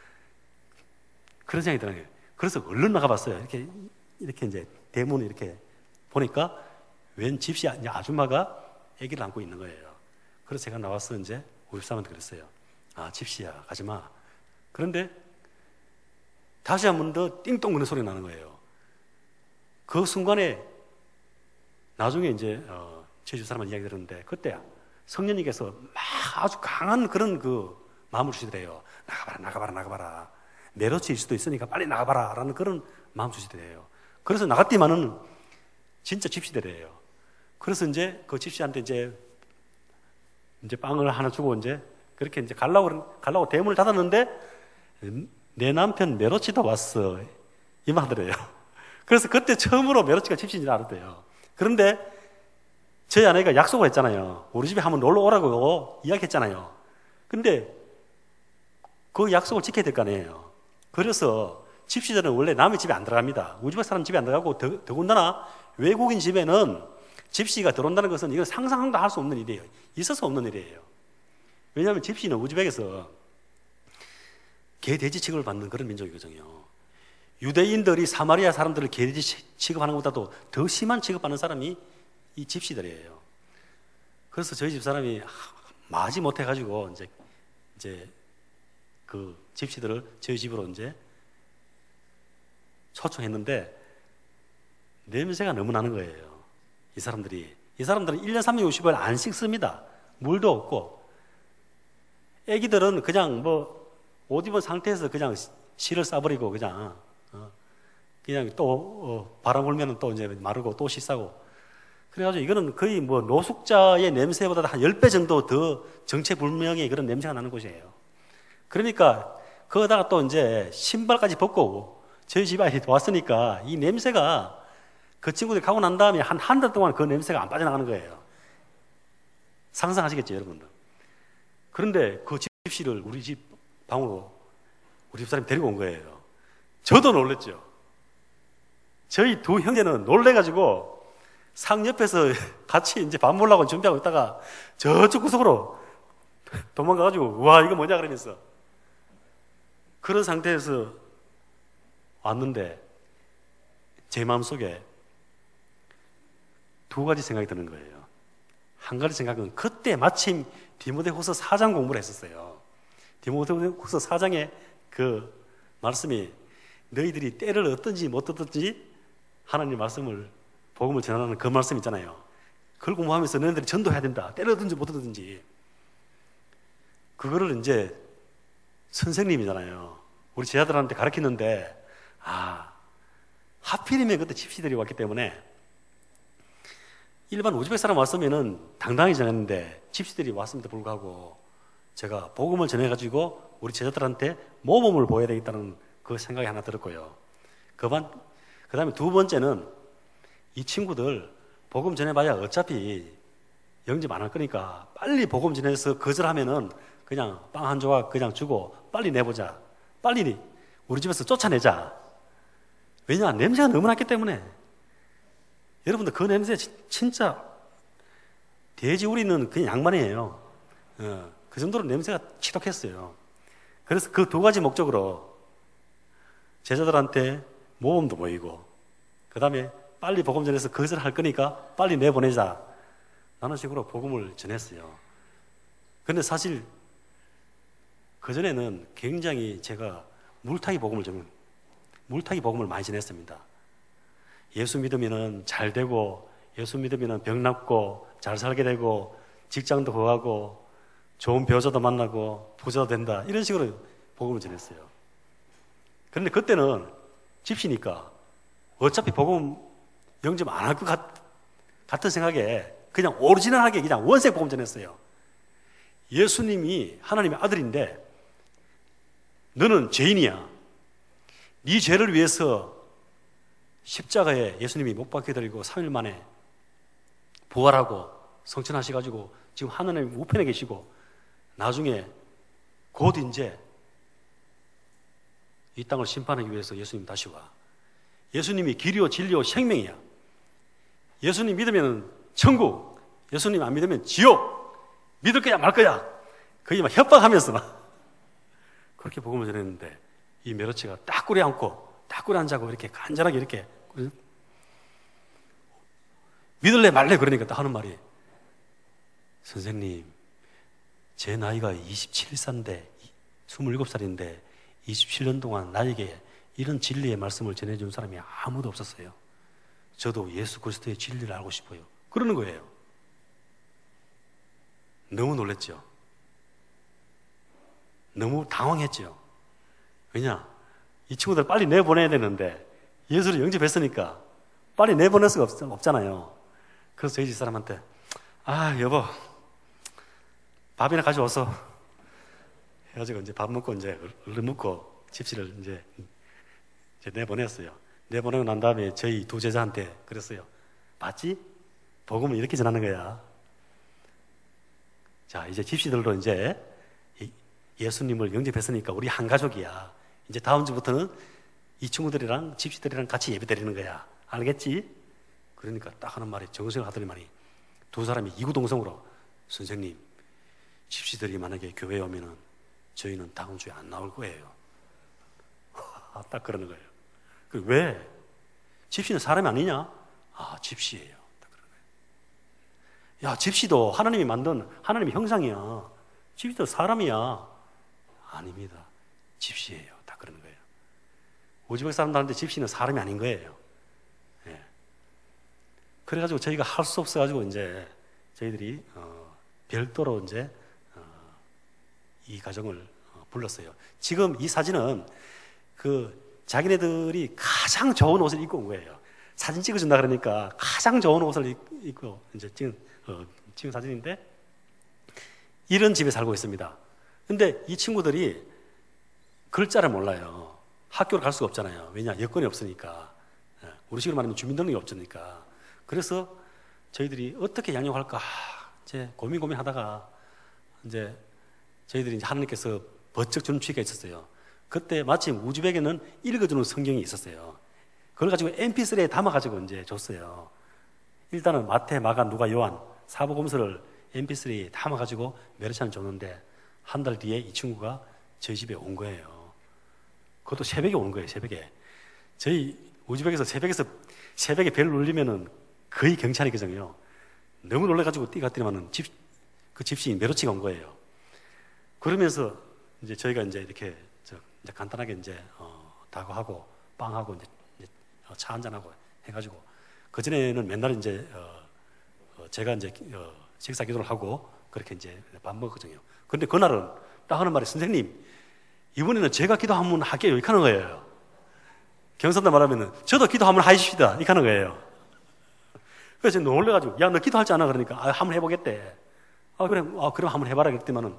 그런 생각이 드는 거예요. 그래서 얼른 나가봤어요. 이렇게 이렇게 이제 대문을 이렇게 보니까 웬 집시 아줌마가 아기를 안고 있는 거예요. 그래서 제가 나와서 이제 우리 집사람한테 그랬어요. 아 집시야 가지마. 그런데 다시 한 번 더 띵동 그런 소리가 나는 거예요. 그 순간에 나중에 이제 어, 제 집사람한테 이야기 들었는데 그때 성령님께서 막 아주 강한 그런 그 마음을 주시더래요. 나가봐라 나가봐라 나가봐라. 메로치일 수도 있으니까 빨리 나가봐라 라는 그런 마음 주시더래요. 그래서 나갔더니만은 진짜 집시더래요. 그래서 이제 그 집시한테 이제 이제 빵을 하나 주고 이제 그렇게 이제 가려고 가려고 대문을 닫았는데 내 남편 메로치도 왔어 이 말 하더래요. 그래서 그때 처음으로 메로치가 집시인 줄 알았대요. 그런데 저희 아내가 약속을 했잖아요. 우리 집에 한번 놀러 오라고 이야기했잖아요. 근데 그 약속을 지켜야 될 거 아니에요. 그래서 집시들은 원래 남의 집에 안 들어갑니다. 우리 집 사람 집에 안 들어가고 더, 더군다나 외국인 집에는 집시가 들어온다는 것은 이건 상상도 할 수 없는 일이에요. 있어서 없는 일이에요. 왜냐하면 집시는 우즈벡에서 개, 돼지 취급을 받는 그런 민족이거든요. 유대인들이 사마리아 사람들을 개, 돼지 취급하는 것보다도 더 심한 취급받는 사람이 이 집시들이에요. 그래서 저희 집 사람이 마지 못해가지고 이제 이제 그 집시들을 저희 집으로 이제 초청했는데 냄새가 너무 나는 거예요. 이 사람들이 이 사람들은 일 년 삼백육십 일 안 씻습니다. 물도 없고 애기들은 그냥 뭐 옷 입은 상태에서 그냥 실을 싸버리고 그냥 어, 그냥 또 어, 바람 불면은 또 이제 마르고 또 씻싸고 그래가지고 이거는 거의 뭐 노숙자의 냄새보다 한 십 배 정도 더 정체불명의 그런 냄새가 나는 곳이에요. 그러니까 거기다가 또 이제 신발까지 벗고 저희 집에 왔으니까 이 냄새가 그 친구들이 가고 난 다음에 한 한 달 동안 그 냄새가 안 빠져나가는 거예요. 상상하시겠죠, 여러분들? 그런데 그 집시를 우리 집 방으로 우리 집사람이 데리고 온 거예요. 저도 놀랬죠. 저희 두 형제는 놀래가지고 상 옆에서 같이 이제 밥 먹으려고 준비하고 있다가 저쪽 구석으로 도망가가지고 와 이거 뭐냐 그러면서 그런 상태에서 왔는데 제 마음속에 두 가지 생각이 드는 거예요. 한 가지 생각은 그때 마침 디모데후서 사 장 공부를 했었어요. 디모데후서 사 장의 그 말씀이 너희들이 때를 어떤지 못 어떤지 하나님 말씀을 복음을 전하는 그 말씀 있잖아요. 그걸 공부하면서 너희들이 전도해야 된다. 때를 어떤지 못 어떤지 그거를 이제 선생님이잖아요. 우리 제자들한테 가르쳤는데 아 하필이면 그때 집시들이 왔기 때문에 일반 우즈벡 사람 왔으면은 당당히 전했는데 집시들이 왔음에도 불구하고 제가 복음을 전해가지고 우리 제자들한테 모범을 보여야 되겠다는 그 생각이 하나 들었고요. 그반 그 다음에 두 번째는 이 친구들 복음 전해봐야 어차피 영접 안 할 거니까 빨리 복음 전해서 거절하면은 그냥 빵 한 조각 그냥 주고 빨리 내보자. 빨리 우리 집에서 쫓아내자. 왜냐? 냄새가 너무 났기 때문에. 여러분들 그 냄새 진짜 돼지 우리는 그냥 양반이에요. 어, 그 정도로 냄새가 지독했어요. 그래서 그 두 가지 목적으로 제자들한테 모험도 모이고 그 다음에 빨리 복음 전해서 거절할 거니까 빨리 내보내자. 라는 식으로 복음을 전했어요. 그런데 사실 그전에는 굉장히 제가 물타기 복음을 좀, 물타기 복음을 많이 전했습니다. 예수 믿으면 잘 되고, 예수 믿으면 병 낫고, 잘 살게 되고, 직장도 구하고, 좋은 배우자도 만나고, 부자도 된다. 이런 식으로 복음을 전했어요. 그런데 그때는 집시니까 어차피 복음 영접 안 할 것 같은 생각에 그냥 오리지널하게 그냥 원색 복음 전했어요. 예수님이 하나님의 아들인데 너는 죄인이야. 네 죄를 위해서 십자가에 예수님이 못 박혀 드리고 삼 일 만에 부활하고 성천하셔가지고 지금 하나님 우편에 계시고 나중에 곧 이제 이 땅을 심판하기 위해서 예수님 다시 와. 예수님이 길이요 진리요 생명이야. 예수님 믿으면 천국, 예수님 안 믿으면 지옥. 믿을 거야 말 거야. 거의 막 협박하면서 막 그렇게 복음을 전했는데 이 메로치가 딱 꿇에 앉고 딱 꿇에 앉자고 이렇게 간절하게 이렇게 믿을래 말래 그러니까 딱 하는 말이 선생님 제 나이가 이십칠 살인데 스물일곱 살인데 이십칠 년 동안 나에게 이런 진리의 말씀을 전해준 사람이 아무도 없었어요. 저도 예수 그리스도의 진리를 알고 싶어요. 그러는 거예요. 너무 놀랬죠. 너무 당황했죠. 왜냐? 이 친구들 빨리 내보내야 되는데 예수를 영접했으니까 빨리 내보낼 수가 없, 없잖아요. 그래서 저희 집 사람한테 아 여보 밥이나 가져와서 해가지고 이제 밥 먹고 이제 얼른 먹고 집시를 이제, 이제 내보냈어요. 내보내고 난 다음에 저희 두 제자한테 그랬어요. 봤지? 복음을 이렇게 전하는 거야. 자 이제 집시들도 이제 예수님을 영접했으니까 우리 한 가족이야. 이제 다음 주부터는 이 친구들이랑 집시들이랑 같이 예배 드리는 거야. 알겠지? 그러니까 딱 하는 말이 정성을 하더니만이 두 사람이 이구동성으로 선생님 집시들이 만약에 교회에 오면은 저희는 다음 주에 안 나올 거예요. 딱 그러는 거예요. 그 왜? 집시는 사람이 아니냐? 아 집시예요. 딱 그러는 거예요. 야 집시도 하나님이 만든 하나님의 형상이야. 집시도 사람이야. 아닙니다. 집시예요. 다 그러는 거예요. 우즈벡 사람들한테 집시는 사람이 아닌 거예요. 예. 그래가지고 저희가 할 수 없어가지고 이제 저희들이 어, 별도로 이제 어, 이 가정을 어, 불렀어요. 지금 이 사진은 그 자기네들이 가장 좋은 옷을 입고 온 거예요. 사진 찍어준다 그러니까 가장 좋은 옷을 입고 이제 찍은, 어, 찍은 사진인데 이런 집에 살고 있습니다. 근데 이 친구들이 글자를 몰라요. 학교를 갈 수가 없잖아요. 왜냐? 여건이 없으니까. 우리 식으로 말하면 주민등록이 없으니까. 그래서 저희들이 어떻게 양육할까 이제 고민 고민하다가 이제 저희들이 이제 하나님께서 번쩍 주는 취지가 있었어요. 그때 마침 우즈벡에는 읽어주는 성경이 있었어요. 그걸 가지고 엠피쓰리에 담아가지고 이제 줬어요. 일단은 마태, 마가, 누가, 요한 사복음서를 엠피쓰리에 담아가지고 메르시안 줬는데 한 달 뒤에 이 친구가 저희 집에 온 거예요. 그것도 새벽에 온 거예요. 새벽에. 저희 우즈벡에서 새벽에서 새벽에 벨 울리면은 거의 경찰이거든요. 너무 놀래가지고 뛰어갔더니만은 집, 그 집시인 메로치가 온 거예요. 그러면서 이제 저희가 이제 이렇게 저 이제 간단하게 이제 어, 다과하고 빵하고 이제, 이제 차 한잔하고 해가지고 그 전에는 맨날 이제 어, 어, 제가 이제 어, 식사 기도를 하고 그렇게 이제 밥 먹었거든요. 그런데 그날은 딱 하는 말이 선생님 이번에는 제가 기도 한번 할게요 이렇게 하는 거예요. 경상도 말하면은 저도 기도 한번 하십시다 이렇게 하는 거예요. 그래서 제가 놀래가지고 야 너 기도할 줄 아나 그러니까 아 한번 해보겠대. 아 그래 아 그럼 한번 해봐라 그랬더니만은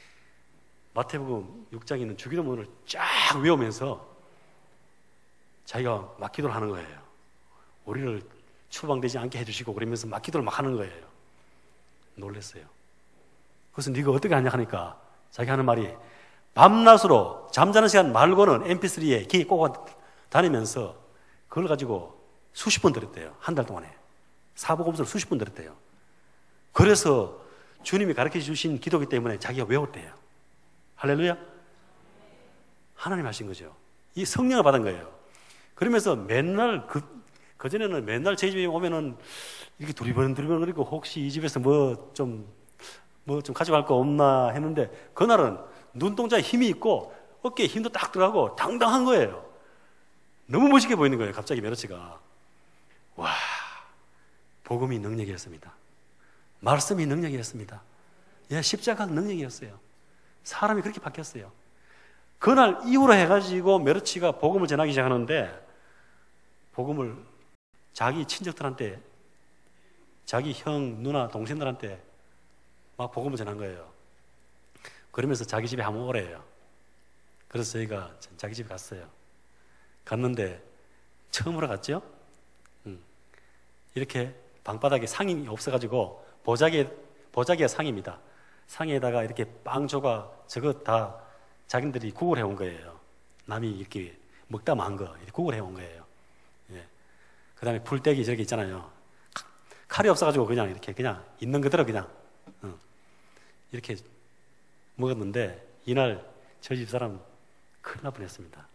마태복음 육 장에 있는 주기도문을 쫙 외우면서 자기가 막 기도를 하는 거예요. 우리를 추방되지 않게 해주시고 그러면서 막 기도를 막 하는 거예요. 놀랐어요. 그래서 네가 어떻게 하냐 하니까 자기 하는 말이 밤낮으로 잠자는 시간 말고는 엠피쓰리에 귀에 꽂고 다니면서 그걸 가지고 수십 번 들었대요. 한 달 동안에. 사복음서를 수십 번 들었대요. 그래서 주님이 가르쳐 주신 기도기 때문에 자기가 외웠대요. 할렐루야. 하나님 하신 거죠. 이 성령을 받은 거예요. 그러면서 맨날 그, 그전에는 맨날 제 집에 오면은 이렇게 두리번 두리번 그리고 혹시 이 집에서 뭐 좀 뭐 좀 가져갈 거 없나 했는데 그날은 눈동자에 힘이 있고 어깨에 힘도 딱 들어가고 당당한 거예요. 너무 멋있게 보이는 거예요. 갑자기 메르치가. 와, 복음이 능력이었습니다. 말씀이 능력이었습니다. 예, 십자가가 능력이었어요. 사람이 그렇게 바뀌었어요. 그날 이후로 해가지고 메르치가 복음을 전하기 시작하는데 복음을 자기 친척들한테 자기 형, 누나, 동생들한테 막 복음을 전한 거예요. 그러면서 자기 집에 한번 오래요. 그래서 저희가 자기 집에 갔어요. 갔는데 처음으로 갔죠? 음. 이렇게 방바닥에 상이 없어가지고 보자기, 보자기가 상입니다. 상에다가 이렇게 빵 조각 저거 다 자기들이 구걸 해온 거예요. 남이 이렇게 먹다 만 거 이렇게 구걸 해온 거예요. 예. 그 다음에 풀떼기 저기 있잖아요. 칼이 없어가지고 그냥 이렇게 그냥 있는 그대로 그냥 어. 이렇게 먹었는데 이날 저희 집 사람 큰일 날 뻔했습니다.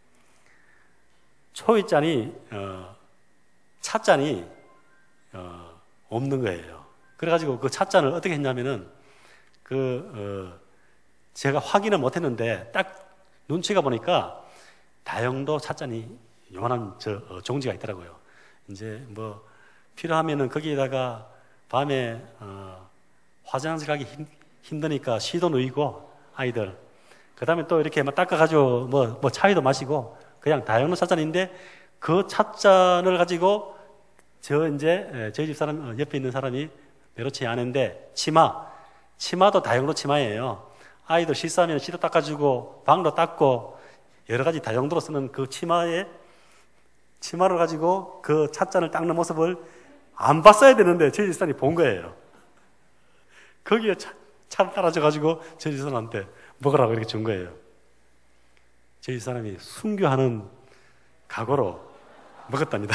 초이잔이 어, 찻잔이 어, 없는 거예요. 그래가지고 그 찻잔을 어떻게 했냐면은 그 어, 제가 확인을 못했는데 딱 눈치가 보니까 다용도 찻잔이 요만한 저 어, 종지가 있더라고요. 이제 뭐 필요하면은 거기에다가 밤에 어, 화장실 가기 힘, 힘드니까 시도 누이고 아이들 그 다음에 또 이렇게 막 닦아가지고 뭐, 뭐 차이도 마시고 그냥 다용도 찻잔인데 그 찻잔을 가지고 저 이제 저희 집 사람 옆에 있는 사람이 메르치 아내인데 치마 치마도 다용도 치마예요. 아이들 씻으면 시도 닦아주고 방도 닦고 여러 가지 다용도로 쓰는 그 치마에 치마를 가지고 그 찻잔을 닦는 모습을 안 봤어야 되는데 저희 집 사람이 본 거예요. 거기에 차, 차 따라줘가지고 저희 집 사람한테 먹으라고 이렇게 준 거예요. 저희 집 사람이 순교하는 각오로 먹었답니다.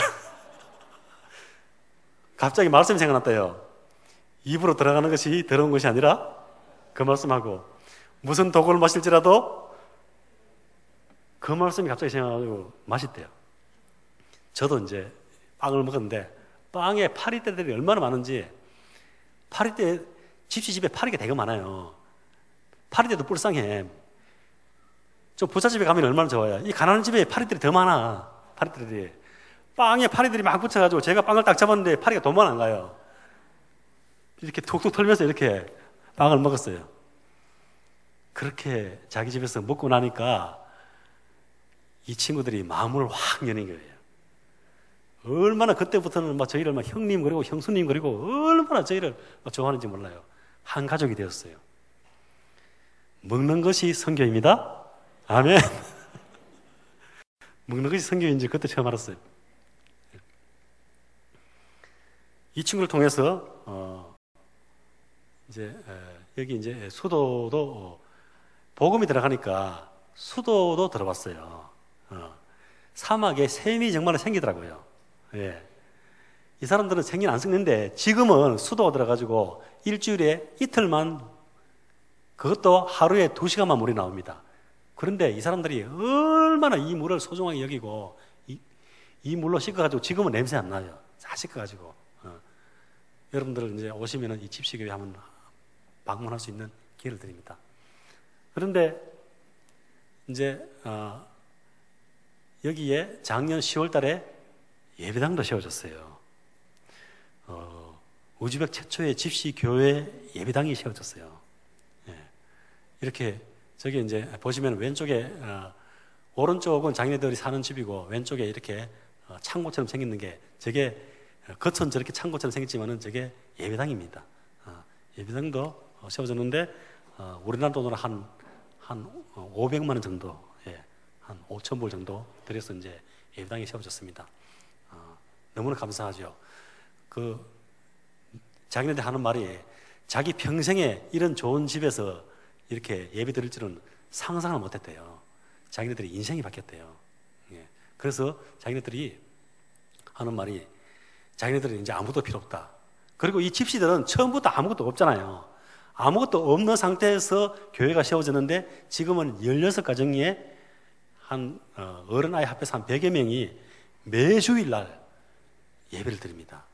갑자기 말씀이 생각났대요. 입으로 들어가는 것이 더러운 것이 아니라 그 말씀하고 무슨 독을 마실지라도 그 말씀이 갑자기 생각나가지고 맛있대요. 저도 이제 빵을 먹었는데 빵에 파리떼들이 얼마나 많은지 파리떼 집시 집에 파리가 되게 많아요. 파리떼도 불쌍해. 좀 부자 집에 가면 얼마나 좋아요. 이 가난한 집에 파리떼들이 더 많아. 파리떼들이 빵에 파리들이 막 붙여가지고 제가 빵을 딱 잡았는데 파리가 도망 안 가요. 이렇게 툭툭 털면서 이렇게 빵을 먹었어요. 그렇게 자기 집에서 먹고 나니까 이 친구들이 마음을 확 여는 거예요. 얼마나 그때부터는 막 저희를 막 형님 그리고 형수님 그리고 얼마나 저희를 좋아하는지 몰라요. 한 가족이 되었어요. 먹는 것이 선교입니다. 아멘. 먹는 것이 선교인지 그때 처음 알았어요. 이 친구를 통해서 어 이제 에, 여기 이제 수도도 어, 복음이 들어가니까 수도도 들어왔어요. 어, 사막에 샘이 정말 생기더라고요. 예. 이 사람들은 생긴 안 썩는데 지금은 수도가 들어가지고 일주일에 이틀만 그것도 하루에 두 시간만 물이 나옵니다. 그런데 이 사람들이 얼마나 이 물을 소중하게 여기고 이, 이 물로 씻어가지고 지금은 냄새 안 나요. 다 씻어가지고 어. 여러분들 이제 오시면은 이 집시교회 한번 방문할 수 있는 기회를 드립니다. 그런데 이제 어, 여기에 작년 시월 달에 예배당도 세워졌어요. 어, 우즈벡 최초의 집시교회 예배당이 세워졌어요. 예. 이렇게 저기 이제 보시면 왼쪽에 어, 오른쪽은 자기네들이 사는 집이고 왼쪽에 이렇게 어, 창고처럼 생기는 게 저게 겉은 저렇게 창고처럼 생겼지만은 저게 예배당입니다. 어, 예배당도 어, 세워졌는데 어, 우리나라 돈으로 한, 한 오백만 원 정도, 예, 한 오천 불 정도 들여서 이제 예배당이 세워졌습니다. 어, 너무나 감사하죠. 그 자기네들 하는 말이 자기 평생에 이런 좋은 집에서 이렇게 예배 드릴 줄은 상상을 못했대요. 자기네들이 인생이 바뀌었대요. 예. 그래서 자기네들이 하는 말이 자기네들은 이제 아무것도 필요 없다. 그리고 이 집시들은 처음부터 아무것도 없잖아요. 아무것도 없는 상태에서 교회가 세워졌는데 지금은 열여섯 가정에 한 어, 어른 아이 합해서 한 백여 명이 매주일 날 예배를 드립니다.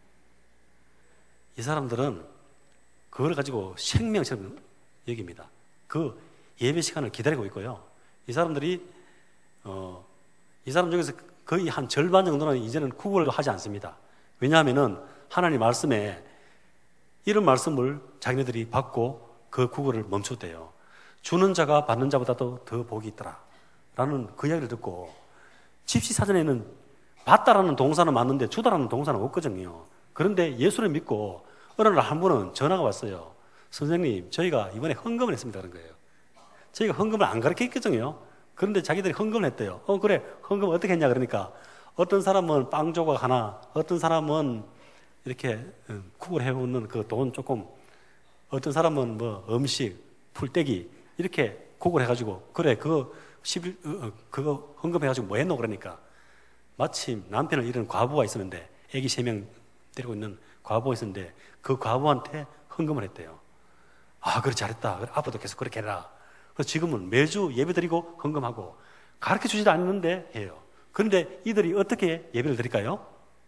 이 사람들은 그걸 가지고 생명처럼 여깁니다. 그 예배 시간을 기다리고 있고요. 이 사람들이 어, 이 사람 중에서 거의 한 절반 정도는 이제는 구걸도 하지 않습니다. 왜냐하면은 하나님 말씀에 이런 말씀을 자기네들이 받고 그 구걸을 멈췄대요. 주는 자가 받는 자보다도 더 복이 있더라 라는 그 이야기를 듣고 집시사전에는 받다라는 동사는 맞는데 주다라는 동사는 없거든요. 그런데 예수를 믿고 어느 날 한 분은 전화가 왔어요. 선생님, 저희가 이번에 헌금을 했습니다. 그런 거예요. 저희가 헌금을 안 가르쳤거든요. 그런데 자기들이 헌금을 했대요. 어, 그래. 헌금 어떻게 했냐? 그러니까 어떤 사람은 빵 조각 하나, 어떤 사람은 이렇게 쿡을 해오는 그 돈 조금, 어떤 사람은 뭐 음식, 풀떼기 이렇게 쿡을 해가지고 그래 그거 십일 어, 그거 헌금해가지고 뭐 했노? 그러니까 마침 남편을 잃은 과부가 있었는데 애기 세 명 데리고 있는 과부가 있었는데 그 과부한테 헌금을 했대요. 아, 그래 잘했다. 그래, 앞으로도 계속 그렇게 해라. 그래서 지금은 매주 예배드리고 헌금하고 가르쳐 주지도 않는데 해요. 그런데 이들이 어떻게 예배를 드릴까요?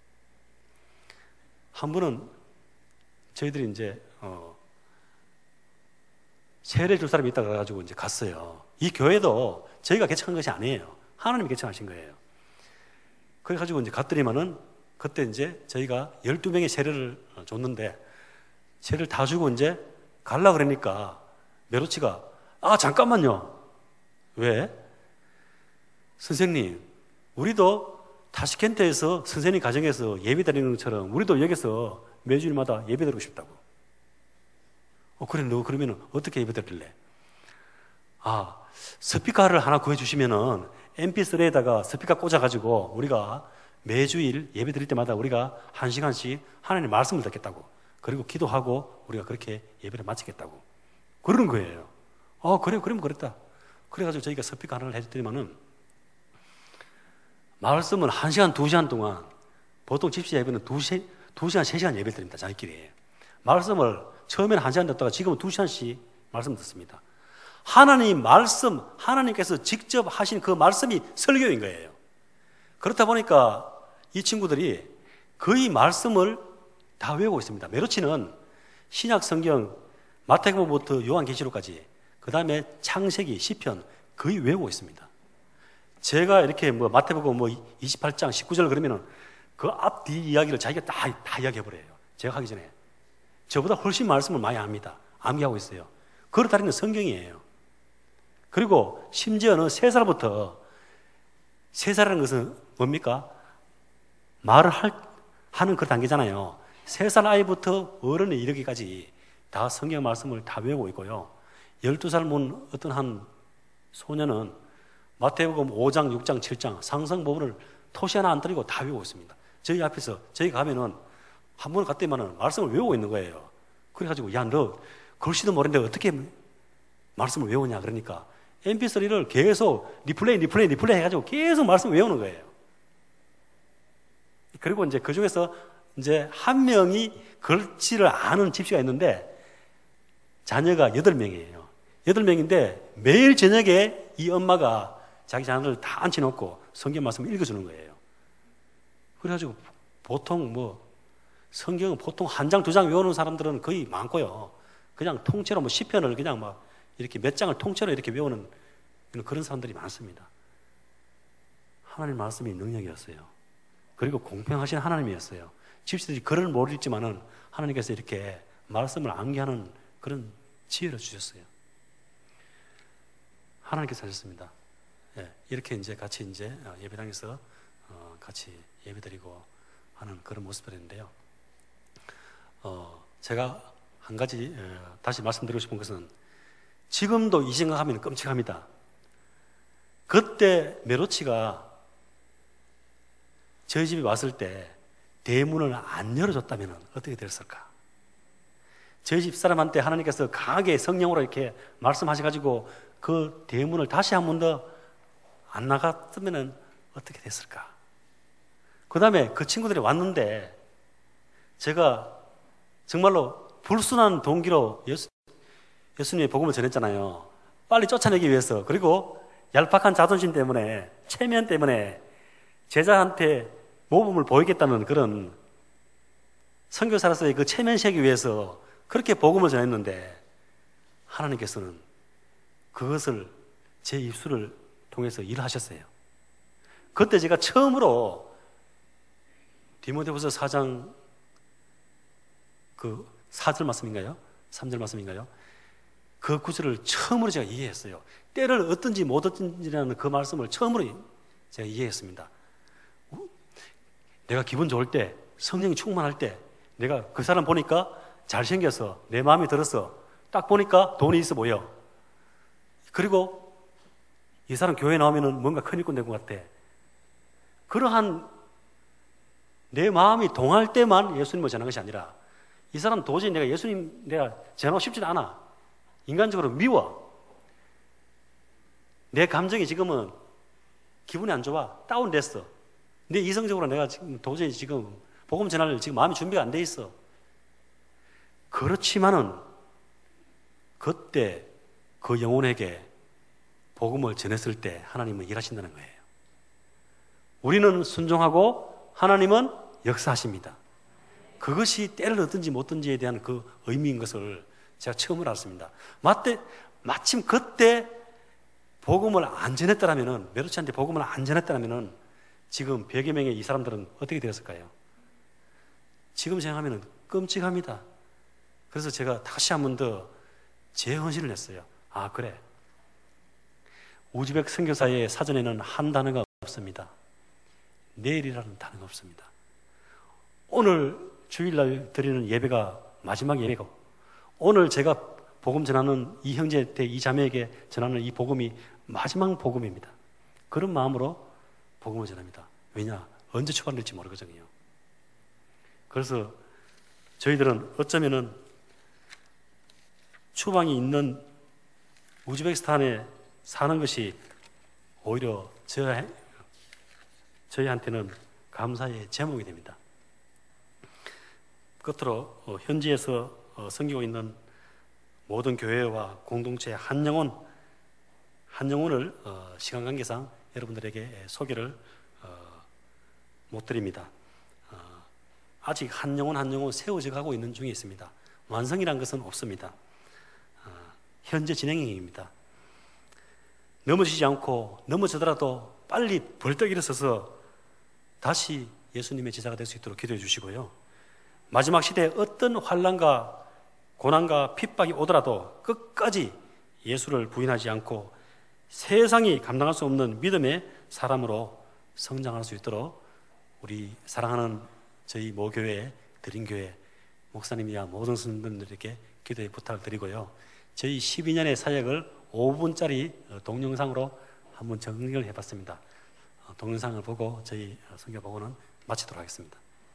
한 분은 저희들이 이제 어, 세례 줄 사람이 있다고 해가지고 이제 갔어요. 이 교회도 저희가 개척한 것이 아니에요. 하나님이 개척하신 거예요. 그래가지고 이제 갔더니만은 그때 이제 저희가 열두 명의 세례를 줬는데 세례를 다 주고 이제 갈라 그러니까 메로치가 아, 잠깐만요. 왜? 선생님, 우리도 타시켄트에서 선생님 가정에서 예배 드리는 것처럼 우리도 여기서 매주일마다 예배 드리고 싶다고. 어, 그래, 너 그러면 어떻게 예배 드릴래? 아, 스피커를 하나 구해주시면은 엠피쓰리에다가 스피커 꽂아가지고 우리가 매주일 예배 드릴 때마다 우리가 한 시간씩 하나님의 말씀을 듣겠다고. 그리고 기도하고 우리가 그렇게 예배를 마치겠다고. 그러는 거예요. 어, 그래, 그러면 그랬다. 그래가지고 저희가 스피커 하나를 해줬더니만은 말씀은 한 시간, 두 시간 동안 보통 집시 예배는 두, 시, 두 시간, 세 시간 예배를 드립니다. 자기끼리. 말씀을 처음에는 한 시간 듣다가 지금은 두 시간씩 말씀 듣습니다. 하나님 말씀, 하나님께서 직접 하신 그 말씀이 설교인 거예요. 그렇다 보니까 이 친구들이 거의 말씀을 다 외우고 있습니다. 메로치는 신약 성경 마태복음부터 요한계시록까지 그 다음에 창세기, 시편 거의 외우고 있습니다. 제가 이렇게 뭐 마태복음 뭐 이십팔 장 십구 절 그러면은 그 앞뒤 이야기를 자기가 다, 다 이야기해버려요. 제가 하기 전에. 저보다 훨씬 말씀을 많이 압니다. 암기하고 있어요. 그렇다는 성경이에요. 그리고 심지어는 세 살부터, 세 살이라는 것은 뭡니까? 말을 할, 하는 그 단계잖아요. 세 살 아이부터 어른에 이르기까지 다 성경 말씀을 다 외우고 있고요. 열두 살 문 어떤 한 소년은 마태복음 오 장, 육 장, 칠 장 상상 부분을 토시 하나 안 들이고 다 외우고 있습니다. 저희 앞에서 저희 가면은 한 번 갔더니만은 말씀을 외우고 있는 거예요. 그래가지고 야, 너 글씨도 모르는데 어떻게 말씀을 외우냐 그러니까 엠피쓰리를 계속 리플레이 리플레이 리플레이 해가지고 계속 말씀을 외우는 거예요. 그리고 이제 그 중에서 이제 한 명이 글씨를 아는 집시가 있는데 자녀가 여덟 명이에요. 여덟 명인데 매일 저녁에 이 엄마가 자기 자녀들 다 앉혀놓고 성경 말씀을 읽어주는 거예요. 그래가지고 보통 뭐 성경은 보통 한 장, 두 장 외우는 사람들은 거의 많고요. 그냥 통째로 뭐 시편을 그냥 막 이렇게 몇 장을 통째로 이렇게 외우는 그런 사람들이 많습니다. 하나님 말씀이 능력이었어요. 그리고 공평하신 하나님이었어요. 집시들이 글을 못 읽지만은 하나님께서 이렇게 말씀을 암기하는 그런 지혜를 주셨어요. 하나님께서 하셨습니다. 예, 이렇게 이제 같이 이제 예배당에서 어, 같이 예배드리고 하는 그런 모습들인데요. 어, 제가 한 가지 어, 다시 말씀드리고 싶은 것은 지금도 이 생각하면 끔찍합니다. 그때 메로치가 저희 집에 왔을 때 대문을 안 열어줬다면 어떻게 됐을까? 저희 집 사람한테 하나님께서 강하게 성령으로 이렇게 말씀하셔가지고 그 대문을 다시 한 번 더 안 나갔으면 어떻게 됐을까? 그 다음에 그 친구들이 왔는데 제가 정말로 불순한 동기로 예수, 예수님의 복음을 전했잖아요. 빨리 쫓아내기 위해서. 그리고 얄팍한 자존심 때문에, 체면 때문에 제자한테 모범을 보이겠다는 그런 선교사로서의 그 체면시하기 위해서 그렇게 복음을 전했는데 하나님께서는 그것을 제 입술을 통해서 일하셨어요. 그때 제가 처음으로 디모데후서 사 장 그 사 절 말씀인가요? 삼 절 말씀인가요? 그 구절을 처음으로 제가 이해했어요. 때를 어떤지 못 어떤지라는 그 말씀을 처음으로 제가 이해했습니다. 내가 기분 좋을 때, 성령이 충만할 때, 내가 그 사람 보니까 잘생겨서 내 마음에 들어서 딱 보니까 돈이 있어 보여. 그리고 이 사람 교회 나오면은 뭔가 큰 일꾼 된 것 같아. 그러한 내 마음이 동할 때만 예수님을 전한 것이 아니라 이 사람 도저히 내가 예수님 내가 전하고 싶지도 않아. 인간적으로 미워. 내 감정이 지금은 기분이 안 좋아. 다운됐어. 내 이성적으로 내가 지금 도저히 지금 복음 전할 지금 마음이 준비가 안 돼 있어. 그렇지만은 그때 그 영혼에게 복음을 전했을 때 하나님은 일하신다는 거예요. 우리는 순종하고 하나님은 역사하십니다. 그것이 때를 얻든지 못 얻든지에 대한 그 의미인 것을 제가 처음으로 알았습니다. 마때, 마침 그때 복음을 안 전했더라면, 메로치한테 복음을 안 전했더라면 지금 백여 명의 이 사람들은 어떻게 되었을까요? 지금 생각하면 끔찍합니다. 그래서 제가 다시 한 번 더 재헌신을 했어요. 아, 그래. 우즈벡 선교사의 사전에는 한 단어가 없습니다. 내일이라는 단어가 없습니다. 오늘 주일날 드리는 예배가 마지막 예배고, 오늘 제가 복음 전하는 이 형제 때 이 자매에게 전하는 이 복음이 마지막 복음입니다. 그런 마음으로 복음을 전합니다. 왜냐? 언제 추방될지 모르거든요. 그래서 저희들은 어쩌면은 추방이 있는 우즈베키스탄에 사는 것이 오히려 저, 저희한테는 감사의 제목이 됩니다. 끝으로 어, 현지에서 어, 섬기고 있는 모든 교회와 공동체 한 영혼, 한 영혼을 어, 시간 관계상 여러분들에게 소개를 어, 못 드립니다. 어, 아직 한 영혼 한 영혼 세워져 가고 있는 중에 있습니다. 완성이란 것은 없습니다. 어, 현재 진행형입니다. 넘어지지 않고 넘어지더라도 빨리 벌떡 일어서서 다시 예수님의 제자가 될 수 있도록 기도해 주시고요. 마지막 시대에 어떤 환난과 고난과 핍박이 오더라도 끝까지 예수를 부인하지 않고 세상이 감당할 수 없는 믿음의 사람으로 성장할 수 있도록 우리 사랑하는 저희 모교회, 드림교회 목사님이야 모든 성도들에게 기도의 부탁을 드리고요. 저희 십이 년의 사역을 오 분짜리 동영상으로 한번 정리를 해봤습니다. 동영상을 보고 저희 선교 보고는 마치도록 하겠습니다.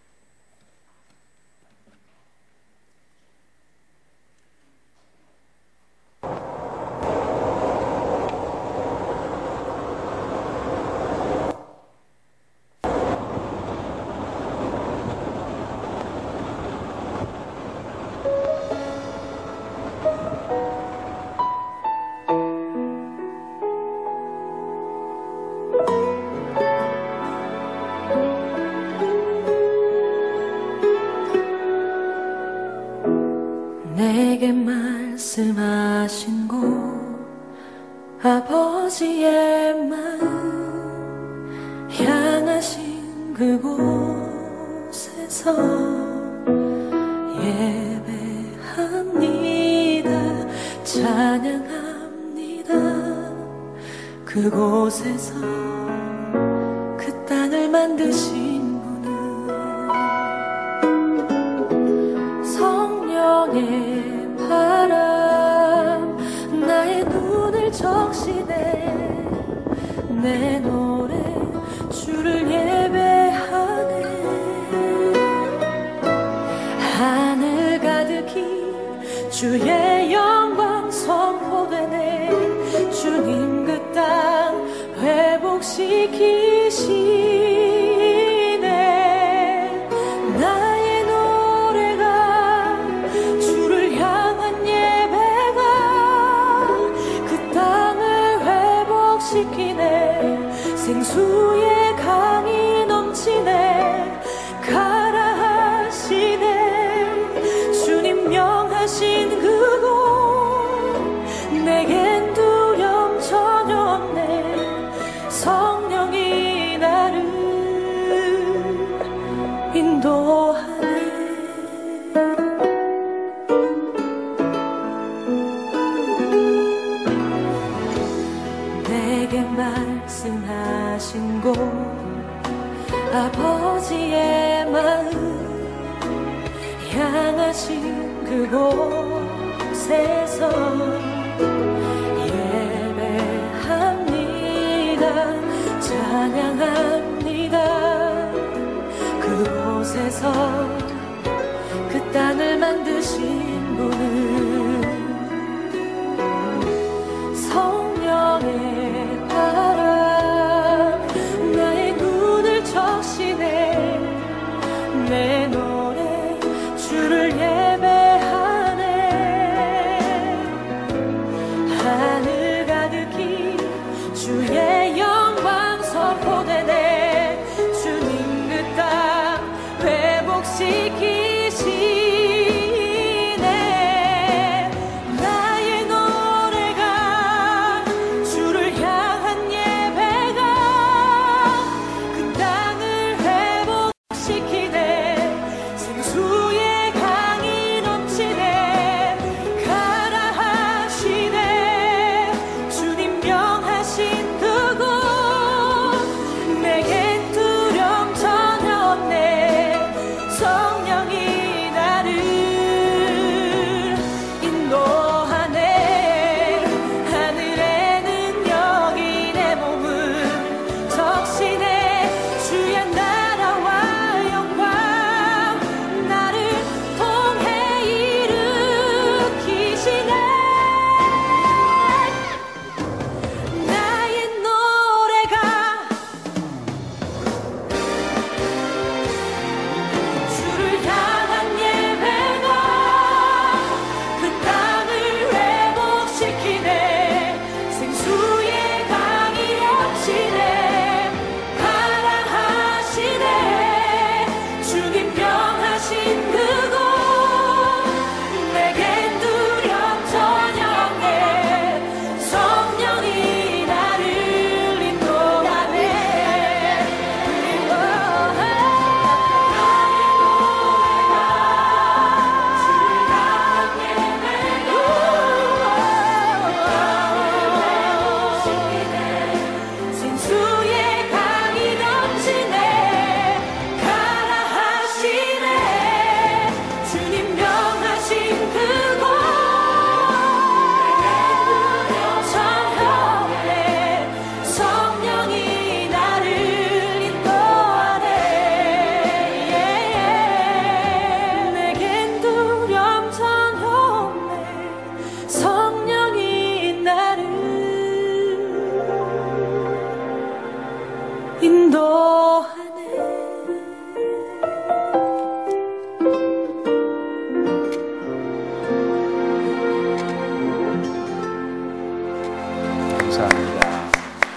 내게 말씀하신 곳 아버지의 마음 향하신 그곳에서 예배합니다. 찬양합니다. 그곳에서 그 땅을 만드신 분은 성령의 바람 나의 눈을 적시네. 내 노래 주를 예배하네. 주의 영광 선포되네. 주님 그 땅 회복시키시네. 나의 노래가 주를 향한 예배가 그 땅을 회복시키네. 생수의 강이 넘치네. 가라 하시네. 주님 명하신 그곳 내겐 두려움 전혀 없네. 성령이 나를 인도하네. 내게 말씀하신 곳 아버지의 마음 향하신 그곳에서 예배합니다. 찬양합니다. 그곳에서 그 땅을 만드신 분은 성령의 바람 나의 눈을 적시네. 내 노래 주를 예배하네. 하늘 가득히 주의 영광 선포되네. 주님 그 땅 회복시키시네. 나의 노래가 주를 향한 예배가 그 땅을 회복시키네. 생수의 강이 넘치네. 가라 하시네. 주님 명하신 그곳 내겐 두려움 전혀 없네. 성령이 나를 인도하네. 하늘에는 여기 내 몸을 적시네. 주의 나라와 영광 나를 통해 일으키시네. 나의 노래가 주를 향한 예배가 그 땅을 회복시키네. 생수의 강이 넘치네. 가라 하시네. 주님 명하신 그곳 내겐 두려움 전혀 없네. 성령이 나를 인도하네. 생수의 강이 넘치네. 가라 하시네. 주님 명하신 그곳 전혀 없네. 성령이 나를 인도하네. 내겐 두려움 전혀 없네. 성령이 나를 인도